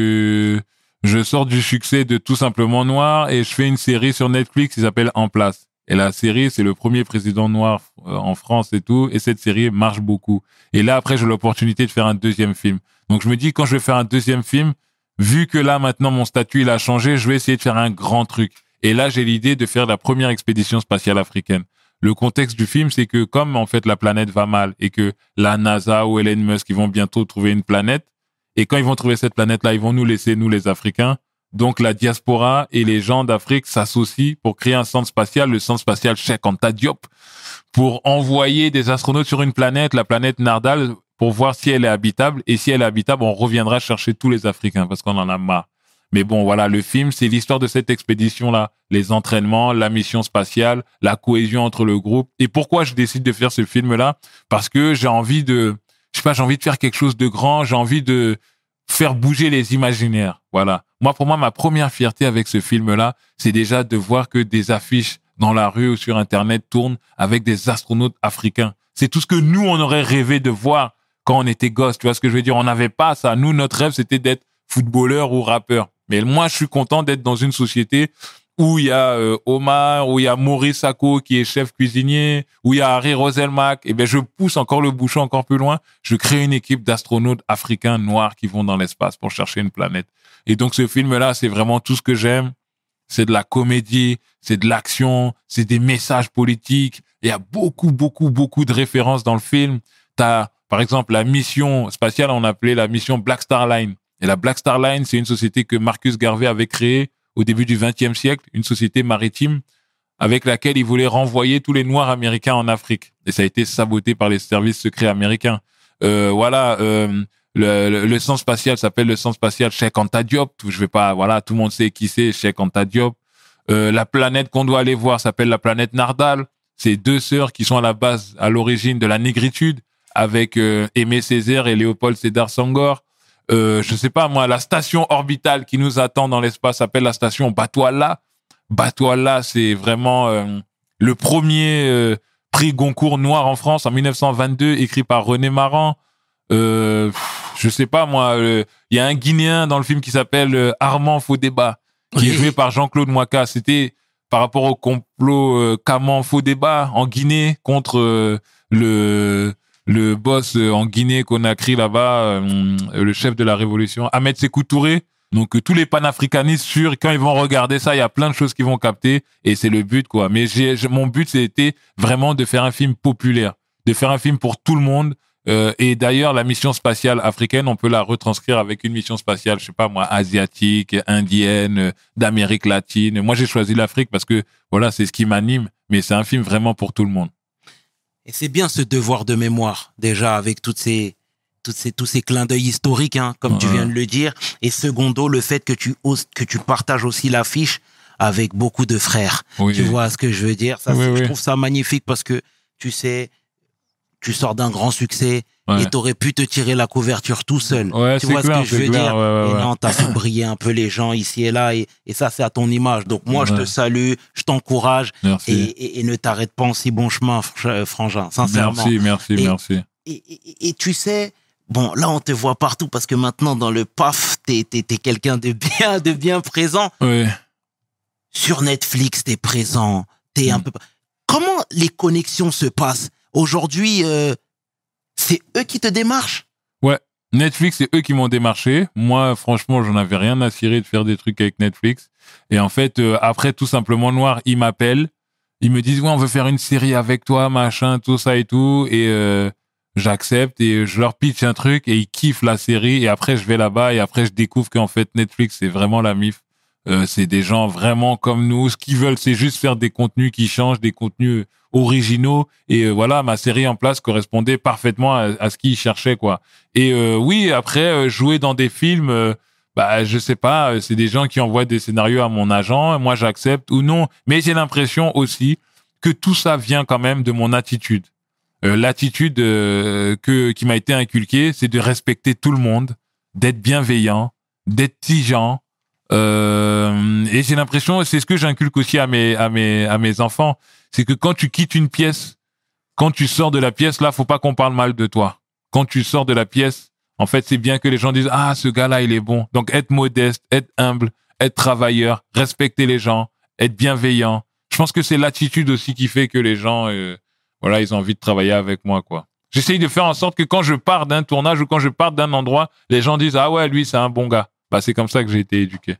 du je sors du succès de Tout simplement Noir et je fais une série sur Netflix qui s'appelle En place. Et la série, c'est le premier président noir euh, en France et tout, et cette série marche beaucoup. Et là après, j'ai l'opportunité de faire un deuxième film. Donc je me dis quand je vais faire un deuxième film, vu que là maintenant mon statut il a changé, je vais essayer de faire un grand truc. Et là, j'ai l'idée de faire la première expédition spatiale africaine. Le contexte du film, c'est que comme en fait la planète va mal et que la NASA ou Elon Musk ils vont bientôt trouver une planète, et quand ils vont trouver cette planète-là, ils vont nous laisser, nous les Africains. Donc la diaspora et les gens d'Afrique s'associent pour créer un centre spatial, le centre spatial Cheikh Anta Diop, pour envoyer des astronautes sur une planète, la planète Nardal, pour voir si elle est habitable. Et si elle est habitable, on reviendra chercher tous les Africains parce qu'on en a marre. Mais bon, voilà, le film, c'est l'histoire de cette expédition-là. Les entraînements, la mission spatiale, la cohésion entre le groupe. Et pourquoi je décide de faire ce film-là? Parce que j'ai envie de, je sais pas, j'ai envie de faire quelque chose de grand, j'ai envie de faire bouger les imaginaires. Voilà. Moi, pour moi, ma première fierté avec ce film-là, c'est déjà de voir que des affiches dans la rue ou sur Internet tournent avec des astronautes africains. C'est tout ce que nous, on aurait rêvé de voir quand on était gosse. Tu vois ce que je veux dire? On n'avait pas ça. Nous, notre rêve, c'était d'être footballeur ou rappeur. Mais moi, je suis content d'être dans une société où il y a euh, Omar, où il y a Maurice Sacco qui est chef cuisinier, où il y a Harry Roselmack. Et ben, je pousse encore le bouchon encore plus loin. Je crée une équipe d'astronautes africains noirs qui vont dans l'espace pour chercher une planète. Et donc, ce film-là, c'est vraiment tout ce que j'aime. C'est de la comédie, c'est de l'action, c'est des messages politiques. Il y a beaucoup, beaucoup, beaucoup de références dans le film. T'as, par exemple, la mission spatiale, on appelait la mission Black Star Line. Et la Black Star Line, c'est une société que Marcus Garvey avait créée au début du vingtième siècle, une société maritime avec laquelle il voulait renvoyer tous les Noirs américains en Afrique. Et ça a été saboté par les services secrets américains. Euh, voilà, euh, le, le, le centre spatial s'appelle le centre spatial Cheikh Anta Diop. Je vais pas, voilà, tout le monde sait qui c'est, Cheikh Anta Diop. Euh, la planète qu'on doit aller voir s'appelle la planète Nardal. C'est deux sœurs qui sont à la base, à l'origine de la négritude, avec euh, Aimé Césaire et Léopold Sédar Senghor. Euh, je sais pas moi, la station orbitale qui nous attend dans l'espace s'appelle la station Batouala. Batouala, c'est vraiment euh, le premier euh, prix Goncourt noir en France en dix-neuf cent vingt-deux, écrit par René Maran. Euh, je sais pas moi, il euh, y a un Guinéen dans le film qui s'appelle euh, Armand Faux-Débat, qui est joué par Jean-Claude Mouaka. C'était par rapport au complot euh, Caman Faux-Débat en Guinée contre euh, le le boss en Guinée Conakry là-bas, euh, le chef de la révolution, Ahmed Sékou Touré. Donc euh, tous les panafricanistes sûrs, quand ils vont regarder ça, il y a plein de choses qu'ils vont capter et c'est le but quoi. Mais j'ai, j'ai mon but c'était vraiment de faire un film populaire, de faire un film pour tout le monde. Euh, et d'ailleurs la mission spatiale africaine, on peut la retranscrire avec une mission spatiale, je sais pas moi, asiatique, indienne, euh, d'Amérique latine. Moi j'ai choisi l'Afrique parce que voilà c'est ce qui m'anime. Mais c'est un film vraiment pour tout le monde. Et c'est bien ce devoir de mémoire, déjà, avec toutes ces, toutes ces, tous ces clins d'œil historiques, hein, comme ouais. tu viens de le dire. Et secondo, le fait que tu oses, que tu partages aussi l'affiche avec beaucoup de frères. Oui. Tu vois ce que je veux dire? Ça, oui, je oui. trouve ça magnifique parce que, tu sais, tu sors d'un grand succès Ouais. et t'aurais pu te tirer la couverture tout seul. Ouais, tu c'est vois clair, ce que je c'est veux clair, dire? ouais, ouais, Et ouais. non, t'as fait briller un peu les gens ici et là, et, et ça, c'est à ton image. Donc moi, je Ouais. te salue, je t'encourage, Merci. et, et, et ne t'arrête pas en si bon chemin, fr- frangin, sincèrement. Merci, merci, Et- merci. Et, et- et tu sais, bon, là, on te voit partout parce que maintenant, dans le P A F, t'es, t'es, t'es quelqu'un de bien, de bien présent. Ouais. Sur Netflix, t'es présent, t'es un Mm. peu... Comment les connexions se passent? Aujourd'hui, euh, c'est eux qui te démarchent? Netflix, c'est eux qui m'ont démarché. Moi, franchement, j'en avais rien à cirer de faire des trucs avec Netflix. Et en fait, euh, après, tout simplement, Noir, ils m'appellent. Ils me disent, ouais, on veut faire une série avec toi, machin, tout ça et tout. Et euh, j'accepte et je leur pitch un truc et ils kiffent la série. Et après, je vais là-bas et après, je découvre qu'en fait, Netflix, c'est vraiment la mif. Euh, c'est des gens vraiment comme nous. Ce qu'ils veulent, c'est juste faire des contenus qui changent, des contenus originaux. Et euh, voilà, ma série en place correspondait parfaitement à, à ce qu'ils cherchaient, quoi. Et euh, oui, après, euh, jouer dans des films, euh, bah, je sais pas, euh, c'est des gens qui envoient des scénarios à mon agent. Moi, j'accepte ou non. Mais j'ai l'impression aussi que tout ça vient quand même de mon attitude. Euh, l'attitude euh, que qui m'a été inculquée, c'est de respecter tout le monde, d'être bienveillant, d'être tigeant. Euh, et j'ai l'impression, c'est ce que j'inculque aussi à mes à mes à mes enfants, c'est que quand tu quittes une pièce, quand tu sors de la pièce, là, faut pas qu'on parle mal de toi. Quand tu sors de la pièce, en fait, c'est bien que les gens disent ah, ce gars-là, il est bon. Donc être modeste, être humble, être travailleur, respecter les gens, être bienveillant. Je pense que c'est l'attitude aussi qui fait que les gens, euh, voilà, ils ont envie de travailler avec moi, quoi. J'essaye de faire en sorte que quand je pars d'un tournage ou quand je pars d'un endroit, les gens disent ah ouais, lui, c'est un bon gars. Bah, c'est comme ça que j'ai été éduqué.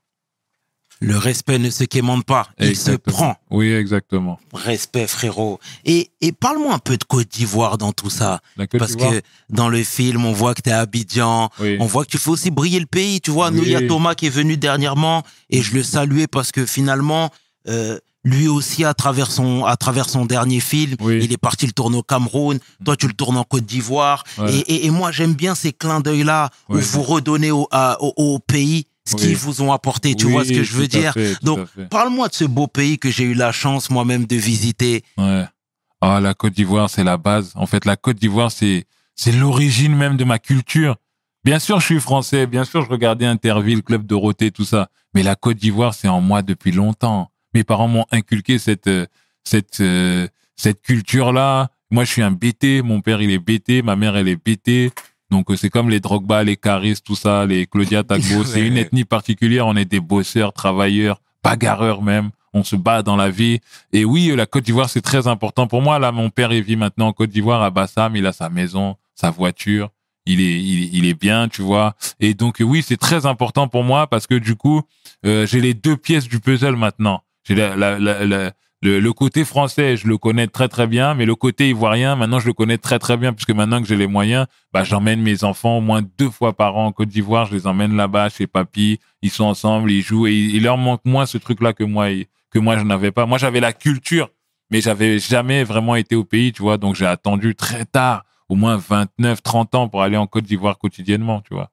Le respect ne se quémande pas, il Exactement. se prend. Oui, exactement. Respect, frérot. Et, et parle-moi un peu de Côte d'Ivoire dans tout ça. La Côte Parce d'Ivoire. que dans le film, on voit que t'es à Abidjan, Oui. on voit que tu fais aussi briller le pays. Tu vois, nous, il y a Oui. Thomas qui est venu dernièrement et je le saluais parce que finalement, euh, lui aussi, à travers son, à travers son dernier film, Oui. il est parti le tourner au Cameroun. Toi, tu le tournes en Côte d'Ivoire. Ouais. Et, et, et moi, j'aime bien ces clins d'œil-là où Ouais. vous redonnez au, à- au, au pays ce Oui. qu'ils vous ont apporté. Tu Oui, vois ce que je veux tout à dire? fait, tout Donc, à fait. parle-moi de ce beau pays que j'ai eu la chance moi-même de visiter. Ouais. Ah, la Côte d'Ivoire, c'est la base. En fait, la Côte d'Ivoire, c'est, c'est l'origine même de ma culture. Bien sûr, je suis français. Bien sûr, je regardais Interville, Club Dorothée, tout ça. Mais la Côte d'Ivoire, c'est en moi depuis longtemps. Mes parents m'ont inculqué cette, euh, cette, euh, cette culture-là. Moi, je suis un B T. Mon père, il est B T. Ma mère, elle est B T. Donc, euh, c'est comme les Drogba, les Caris, tout ça, les Claudia Tagbo. C'est Ouais. une ethnie particulière. On est des bosseurs, travailleurs, bagarreurs même. On se bat dans la vie. Et oui, la Côte d'Ivoire, c'est très important pour moi. Là, mon père, il vit maintenant en Côte d'Ivoire, à Bassam. Il a sa maison, sa voiture. Il est, il, il est bien, tu vois. Et donc, oui, c'est très important pour moi parce que du coup, euh, j'ai les deux pièces du puzzle maintenant. J'ai la, la, la, la- le, le côté français, je le connais très très bien, mais le côté ivoirien, maintenant, je le connais très très bien puisque maintenant que j'ai les moyens, bah, j'emmène mes enfants au moins deux fois par an en Côte d'Ivoire. Je les emmène là-bas chez papy. Ils sont ensemble, ils jouent et il, il leur manque moins ce truc-là que moi, que moi je n'avais pas. Moi, j'avais la culture, mais j'avais jamais vraiment été au pays, tu vois. Donc, j'ai attendu très tard, au moins vingt-neuf, trente ans pour aller en Côte d'Ivoire quotidiennement, tu vois.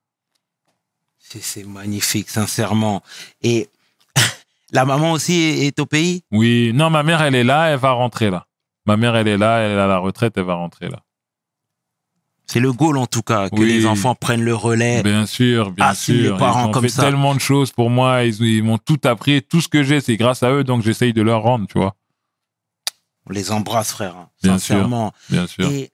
C'est, c'est magnifique, sincèrement. Et la maman aussi est, est au pays? Oui, non, ma mère, elle est là, elle va rentrer là. Ma mère, elle est là, elle est à la retraite, elle va rentrer là. C'est le goal en tout cas, que Oui. les enfants prennent le relais. Bien sûr, bien Ah, si sûr. les parents ils ont comme fait ça. tellement de choses pour moi, ils, ils m'ont tout appris, tout ce que j'ai, c'est grâce à eux, donc j'essaye de leur rendre, tu vois. On les embrasse, frère, hein, Bien sincèrement. Bien sûr. Et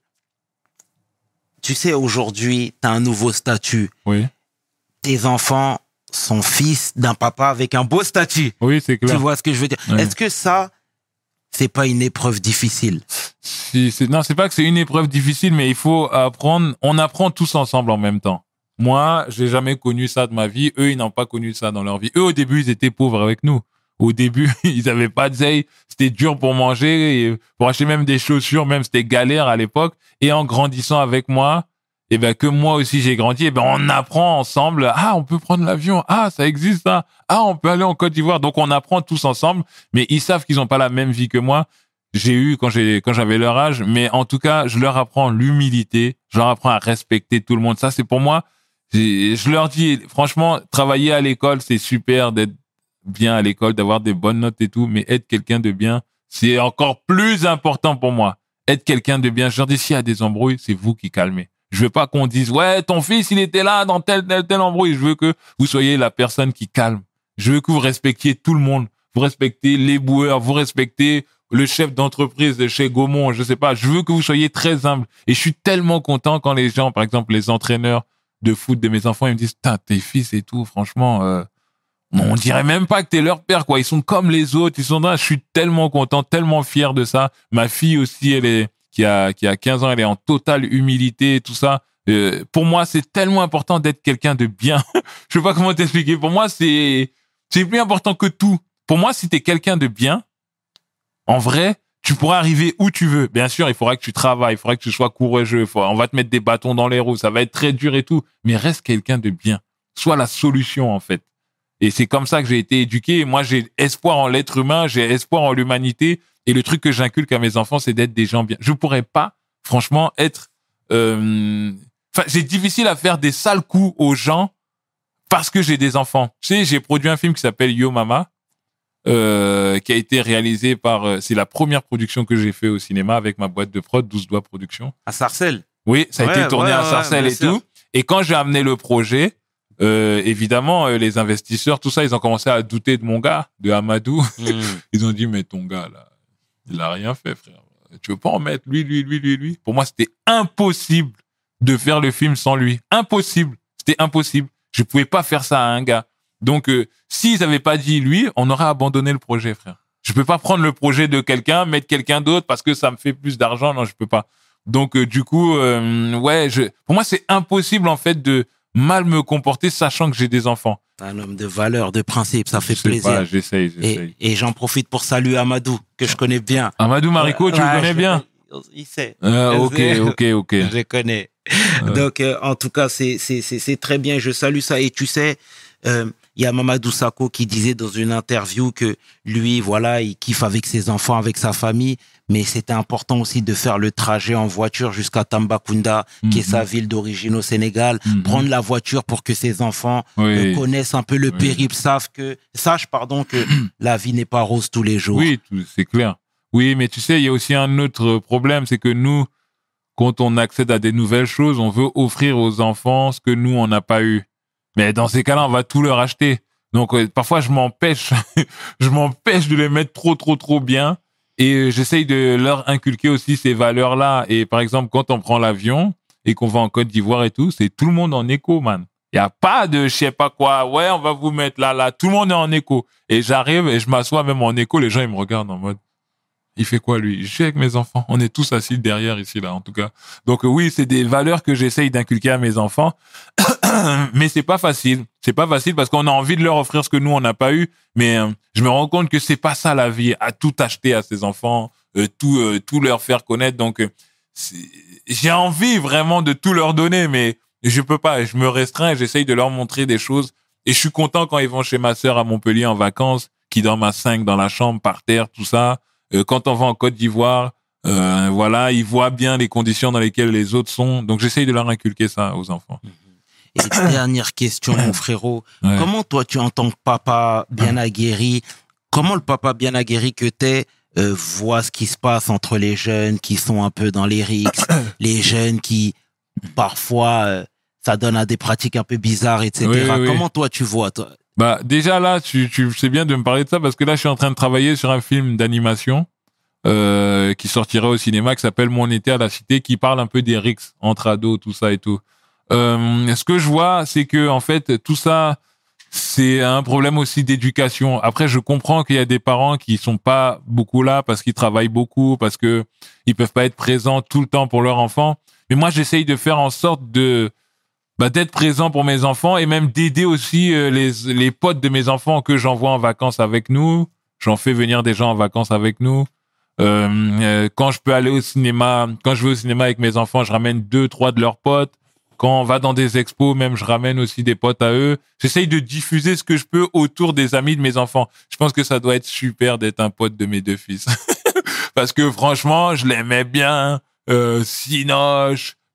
tu sais, aujourd'hui, tu as un nouveau statut. Oui, Tes enfants sont fils d'un papa avec un beau statut. oui, c'est Tu clair. vois ce que je veux dire? Ouais. Est-ce que ça, c'est pas une épreuve difficile? Si, c'est, non, c'est pas que c'est une épreuve difficile, mais il faut apprendre. On apprend tous ensemble en même temps. Moi, j'ai jamais connu ça de ma vie. Eux, ils n'ont pas connu ça dans leur vie. Eux, au début, ils étaient pauvres avec nous. Au début, ils avaient pas de zeille. C'était dur pour manger, et pour acheter même des chaussures, même c'était galère à l'époque. Et en grandissant avec moi, et ben que moi aussi j'ai grandi, et ben on apprend ensemble. Ah, on peut prendre l'avion. Ah, ça existe ça. Ah, on peut aller en Côte d'Ivoire. Donc on apprend tous ensemble. Mais ils savent qu'ils ont pas la même vie que moi. J'ai eu quand j'ai quand j'avais leur âge, mais en tout cas, je leur apprends l'humilité, je leur apprends à respecter tout le monde. Ça, c'est pour moi. j'ai- Je leur dis, franchement, travailler à l'école, c'est super d'être bien à l'école, d'avoir des bonnes notes et tout, mais être quelqu'un de bien, c'est encore plus important pour moi. être quelqu'un de bien. Je leur dis, s'il y a des embrouilles, c'est vous qui calmez. Je veux pas qu'on dise, ouais, ton fils, il était là dans tel, tel, tel embrouille. Je veux que vous soyez la personne qui calme. Je veux que vous respectiez tout le monde. Vous respectez les boueurs, vous respectez le chef d'entreprise de chez Gaumont, je sais pas. Je veux que vous soyez très humble. Et je suis tellement content quand les gens, par exemple, les entraîneurs de foot de mes enfants, ils me disent, putain, tes fils et tout, franchement, euh, on dirait même pas que t'es leur père, quoi. Ils sont comme les autres. Ils sont là. Je suis tellement content, tellement fier de ça. Ma fille aussi, elle est, qui a, qui a quinze ans, elle est en totale humilité et tout ça. Euh, pour moi, c'est tellement important d'être quelqu'un de bien. Je sais pas comment t'expliquer. Pour moi, c'est, c'est plus important que tout. Pour moi, si t'es quelqu'un de bien, en vrai, tu pourras arriver où tu veux. Bien sûr, il faudra que tu travailles, il faudra que tu sois courageux. Faut, on va te mettre des bâtons dans les roues. Ça va être très dur et tout. Mais reste quelqu'un de bien. Sois la solution, en fait. Et c'est comme ça que j'ai été éduqué. Et moi, j'ai espoir en l'être humain, j'ai espoir en l'humanité. Et le truc que j'inculque à mes enfants, c'est d'être des gens bien. Je pourrais pas, franchement, être... Euh... Enfin, c'est difficile à faire des sales coups aux gens parce que j'ai des enfants. Tu sais, j'ai produit un film qui s'appelle Yo Mama, euh, qui a été réalisé par... Euh, c'est la première production que j'ai fait au cinéma avec ma boîte de prod, douze doigts Productions. À Sarcelles. Oui, ça a Ouais, été tourné ouais, à ouais, Sarcelles bien et sûr. tout. Et quand j'ai amené le projet... Euh, évidemment, euh, les investisseurs, tout ça, ils ont commencé à douter de mon gars, de Amadou. Mm. Ils ont dit, mais ton gars, là, il a rien fait, frère. Tu veux pas en mettre lui, lui, lui, lui, lui? Pour moi, c'était impossible de faire le film sans lui. Impossible. C'était impossible. Je pouvais pas faire ça à un gars. Donc, euh, s'ils avaient pas dit lui, on aurait abandonné le projet, frère. Je peux pas prendre le projet de quelqu'un, mettre quelqu'un d'autre parce que ça me fait plus d'argent. Non, je peux pas. Donc, euh, du coup, euh, ouais, je, pour moi, c'est impossible, en fait, de mal me comporter sachant que j'ai des enfants. Un homme de valeur, de principe, ça fait Je sais plaisir. pas, j'essaye, j'essaye. Et, et j'en profite pour saluer Amadou, que je connais bien. Amadou Marico, tu Ouais, le connais je- bien? Il sait. Euh, Je ok, sais. ok, ok. Je connais. Donc, euh, en tout cas, c'est, c'est, c'est, c'est très bien. Je salue ça. Et tu sais, euh, il y a Mamadou Sakho qui disait dans une interview que lui, voilà, il kiffe avec ses enfants, avec sa famille, mais c'était important aussi de faire le trajet en voiture jusqu'à Tambacounda, qui est Mhm. sa ville d'origine au Sénégal, Mhm. prendre la voiture pour que ses enfants Oui. euh, connaissent un peu le Oui. périple, savent que, sachent, pardon, que la vie n'est pas rose tous les jours. Oui, tout- c'est clair. Oui, mais tu sais, il y a aussi un autre problème, c'est que nous, quand on accède à des nouvelles choses, on veut offrir aux enfants ce que nous, on n'a pas eu. Mais dans ces cas-là, on va tout leur acheter. Donc, euh, parfois, je m'empêche, je m'empêche de les mettre trop, trop, trop bien. Et euh, j'essaye de leur inculquer aussi ces valeurs-là. Et par exemple, quand on prend l'avion et qu'on va en Côte d'Ivoire et tout, c'est tout le monde en écho, man. Il n'y a pas de je sais pas quoi. Ouais, on va vous mettre là, là. Tout le monde est en écho. Et j'arrive et je m'assois même en écho. Les gens, ils me regardent en mode, il fait quoi, lui? Je suis avec mes enfants. On est tous assis derrière ici, là, en tout cas. Donc, euh, oui, c'est des valeurs que j'essaye d'inculquer à mes enfants. Mais c'est pas facile. C'est pas facile parce qu'on a envie de leur offrir ce que nous, on n'a pas eu. Mais euh, je me rends compte que c'est pas ça la vie. À tout acheter à ses enfants, euh, tout, euh, tout leur faire connaître. Donc, euh, c'est- j'ai envie vraiment de tout leur donner, mais je peux pas. Je me restreins et j'essaye de leur montrer des choses. Et je suis content quand ils vont chez ma sœur à Montpellier en vacances, qui dorment à cinq dans la chambre, par terre, tout ça. Euh, quand on va en Côte d'Ivoire, euh, voilà, ils voient bien les conditions dans lesquelles les autres sont. Donc, j'essaye de leur inculquer ça aux enfants. Et dernière question, mon frérot. Ouais. Comment toi, tu en tant que papa bien aguerri, comment le papa bien aguerri que t'es euh, voit ce qui se passe entre les jeunes qui sont un peu dans les rixes, les jeunes qui, parfois, euh, ça donne à des pratiques un peu bizarres, et cetera. Oui, oui, oui. Comment toi, tu vois, toi? Bah, déjà là, tu, tu sais bien de me parler de ça parce que là, je suis en train de travailler sur un film d'animation euh, qui sortira au cinéma qui s'appelle Mon été à la cité, qui parle un peu des rixes entre ados, tout ça et tout. Euh, ce que je vois, c'est que en fait, tout ça, c'est un problème aussi d'éducation. Après, je comprends qu'il y a des parents qui sont pas beaucoup là parce qu'ils travaillent beaucoup, parce que ils peuvent pas être présents tout le temps pour leur enfant. Mais moi, j'essaye de faire en sorte de bah, d'être présent pour mes enfants et même d'aider aussi euh, les les potes de mes enfants que j'envoie en vacances avec nous. J'en fais venir des gens en vacances avec nous. Euh, euh, quand je peux aller au cinéma, quand je vais au cinéma avec mes enfants, je ramène deux, trois de leurs potes. Quand on va dans des expos, même, je ramène aussi des potes à eux. J'essaye de diffuser ce que je peux autour des amis de mes enfants. Je pense que ça doit être super d'être un pote de mes deux fils. Parce que franchement, je l'aimais bien. Euh, Sinoche,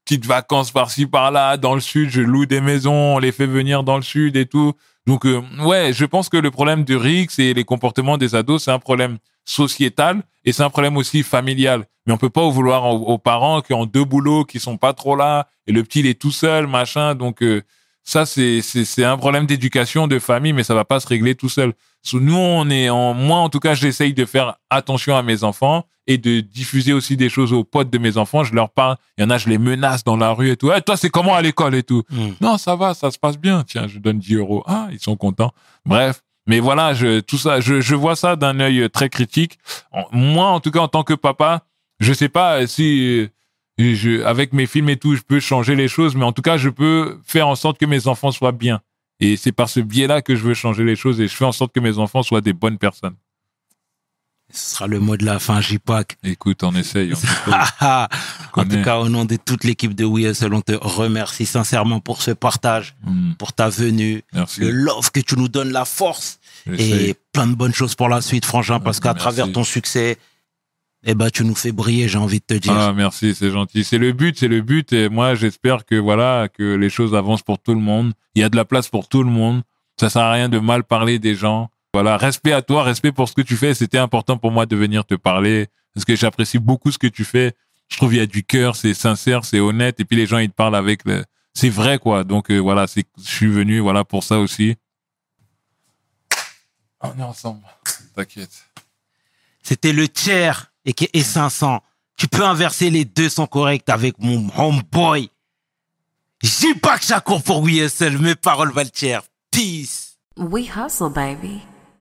petites vacances par-ci par-là dans le sud, je loue des maisons, on les fait venir dans le sud et tout. Donc euh, ouais, je pense que le problème de Rix et les comportements des ados, c'est un problème sociétal et c'est un problème aussi familial. Mais on peut pas vouloir aux, aux parents qui ont deux boulots, qui sont pas trop là, et le petit il est tout seul, machin. Donc euh, ça c'est c'est c'est un problème d'éducation, de famille, mais ça va pas se régler tout seul. So, nous on est en moi en tout cas, j'essaye de faire attention à mes enfants et de diffuser aussi des choses aux potes de mes enfants. Je leur parle, il y en a, je les menace dans la rue et tout. Hey, toi c'est comment à l'école et tout. Mm. Non, ça va, ça se passe bien. Tiens, je donne dix euros. Ah, ils sont contents. Bref. Mais voilà, je, tout ça, je, je vois ça d'un œil très critique. Moi, en tout cas, en tant que papa, je sais pas si, je, avec mes films et tout, je peux changer les choses, mais en tout cas, je peux faire en sorte que mes enfants soient bien. Et c'est par ce biais-là que je veux changer les choses et je fais en sorte que mes enfants soient des bonnes personnes. Ce sera le mot de la fin, J-Pac. Écoute, on essaye. On en tout cas, au nom de toute l'équipe de We Hustle, on te remercie sincèrement pour ce partage, mm. pour ta venue, Merci. Le love que tu nous donnes, la force et plein de bonnes choses pour la suite, Frangin, parce qu'à merci. Travers ton succès, eh ben, tu nous fais briller, j'ai envie de te dire. Ah, merci, c'est gentil. C'est le but, c'est le but. Et moi, j'espère que voilà, que les choses avancent pour tout le monde. Il y a de la place pour tout le monde. Ça sert à rien de mal parler des gens. Voilà, respect à toi, respect pour ce que tu fais. C'était important pour moi de venir te parler parce que j'apprécie beaucoup ce que tu fais. Je trouve il y a du cœur, c'est sincère, c'est honnête. Et puis les gens, ils te parlent avec le... C'est vrai, quoi. Donc euh, voilà, c'est... je suis venu voilà, pour ça aussi. On est ensemble. T'inquiète. C'était le tiers et qui est cinq cents. Tu peux inverser, les deux sont corrects avec mon homeboy. J-Pac Shakur pour We Hustle. Mes paroles valent tiers. Peace. We hustle, baby.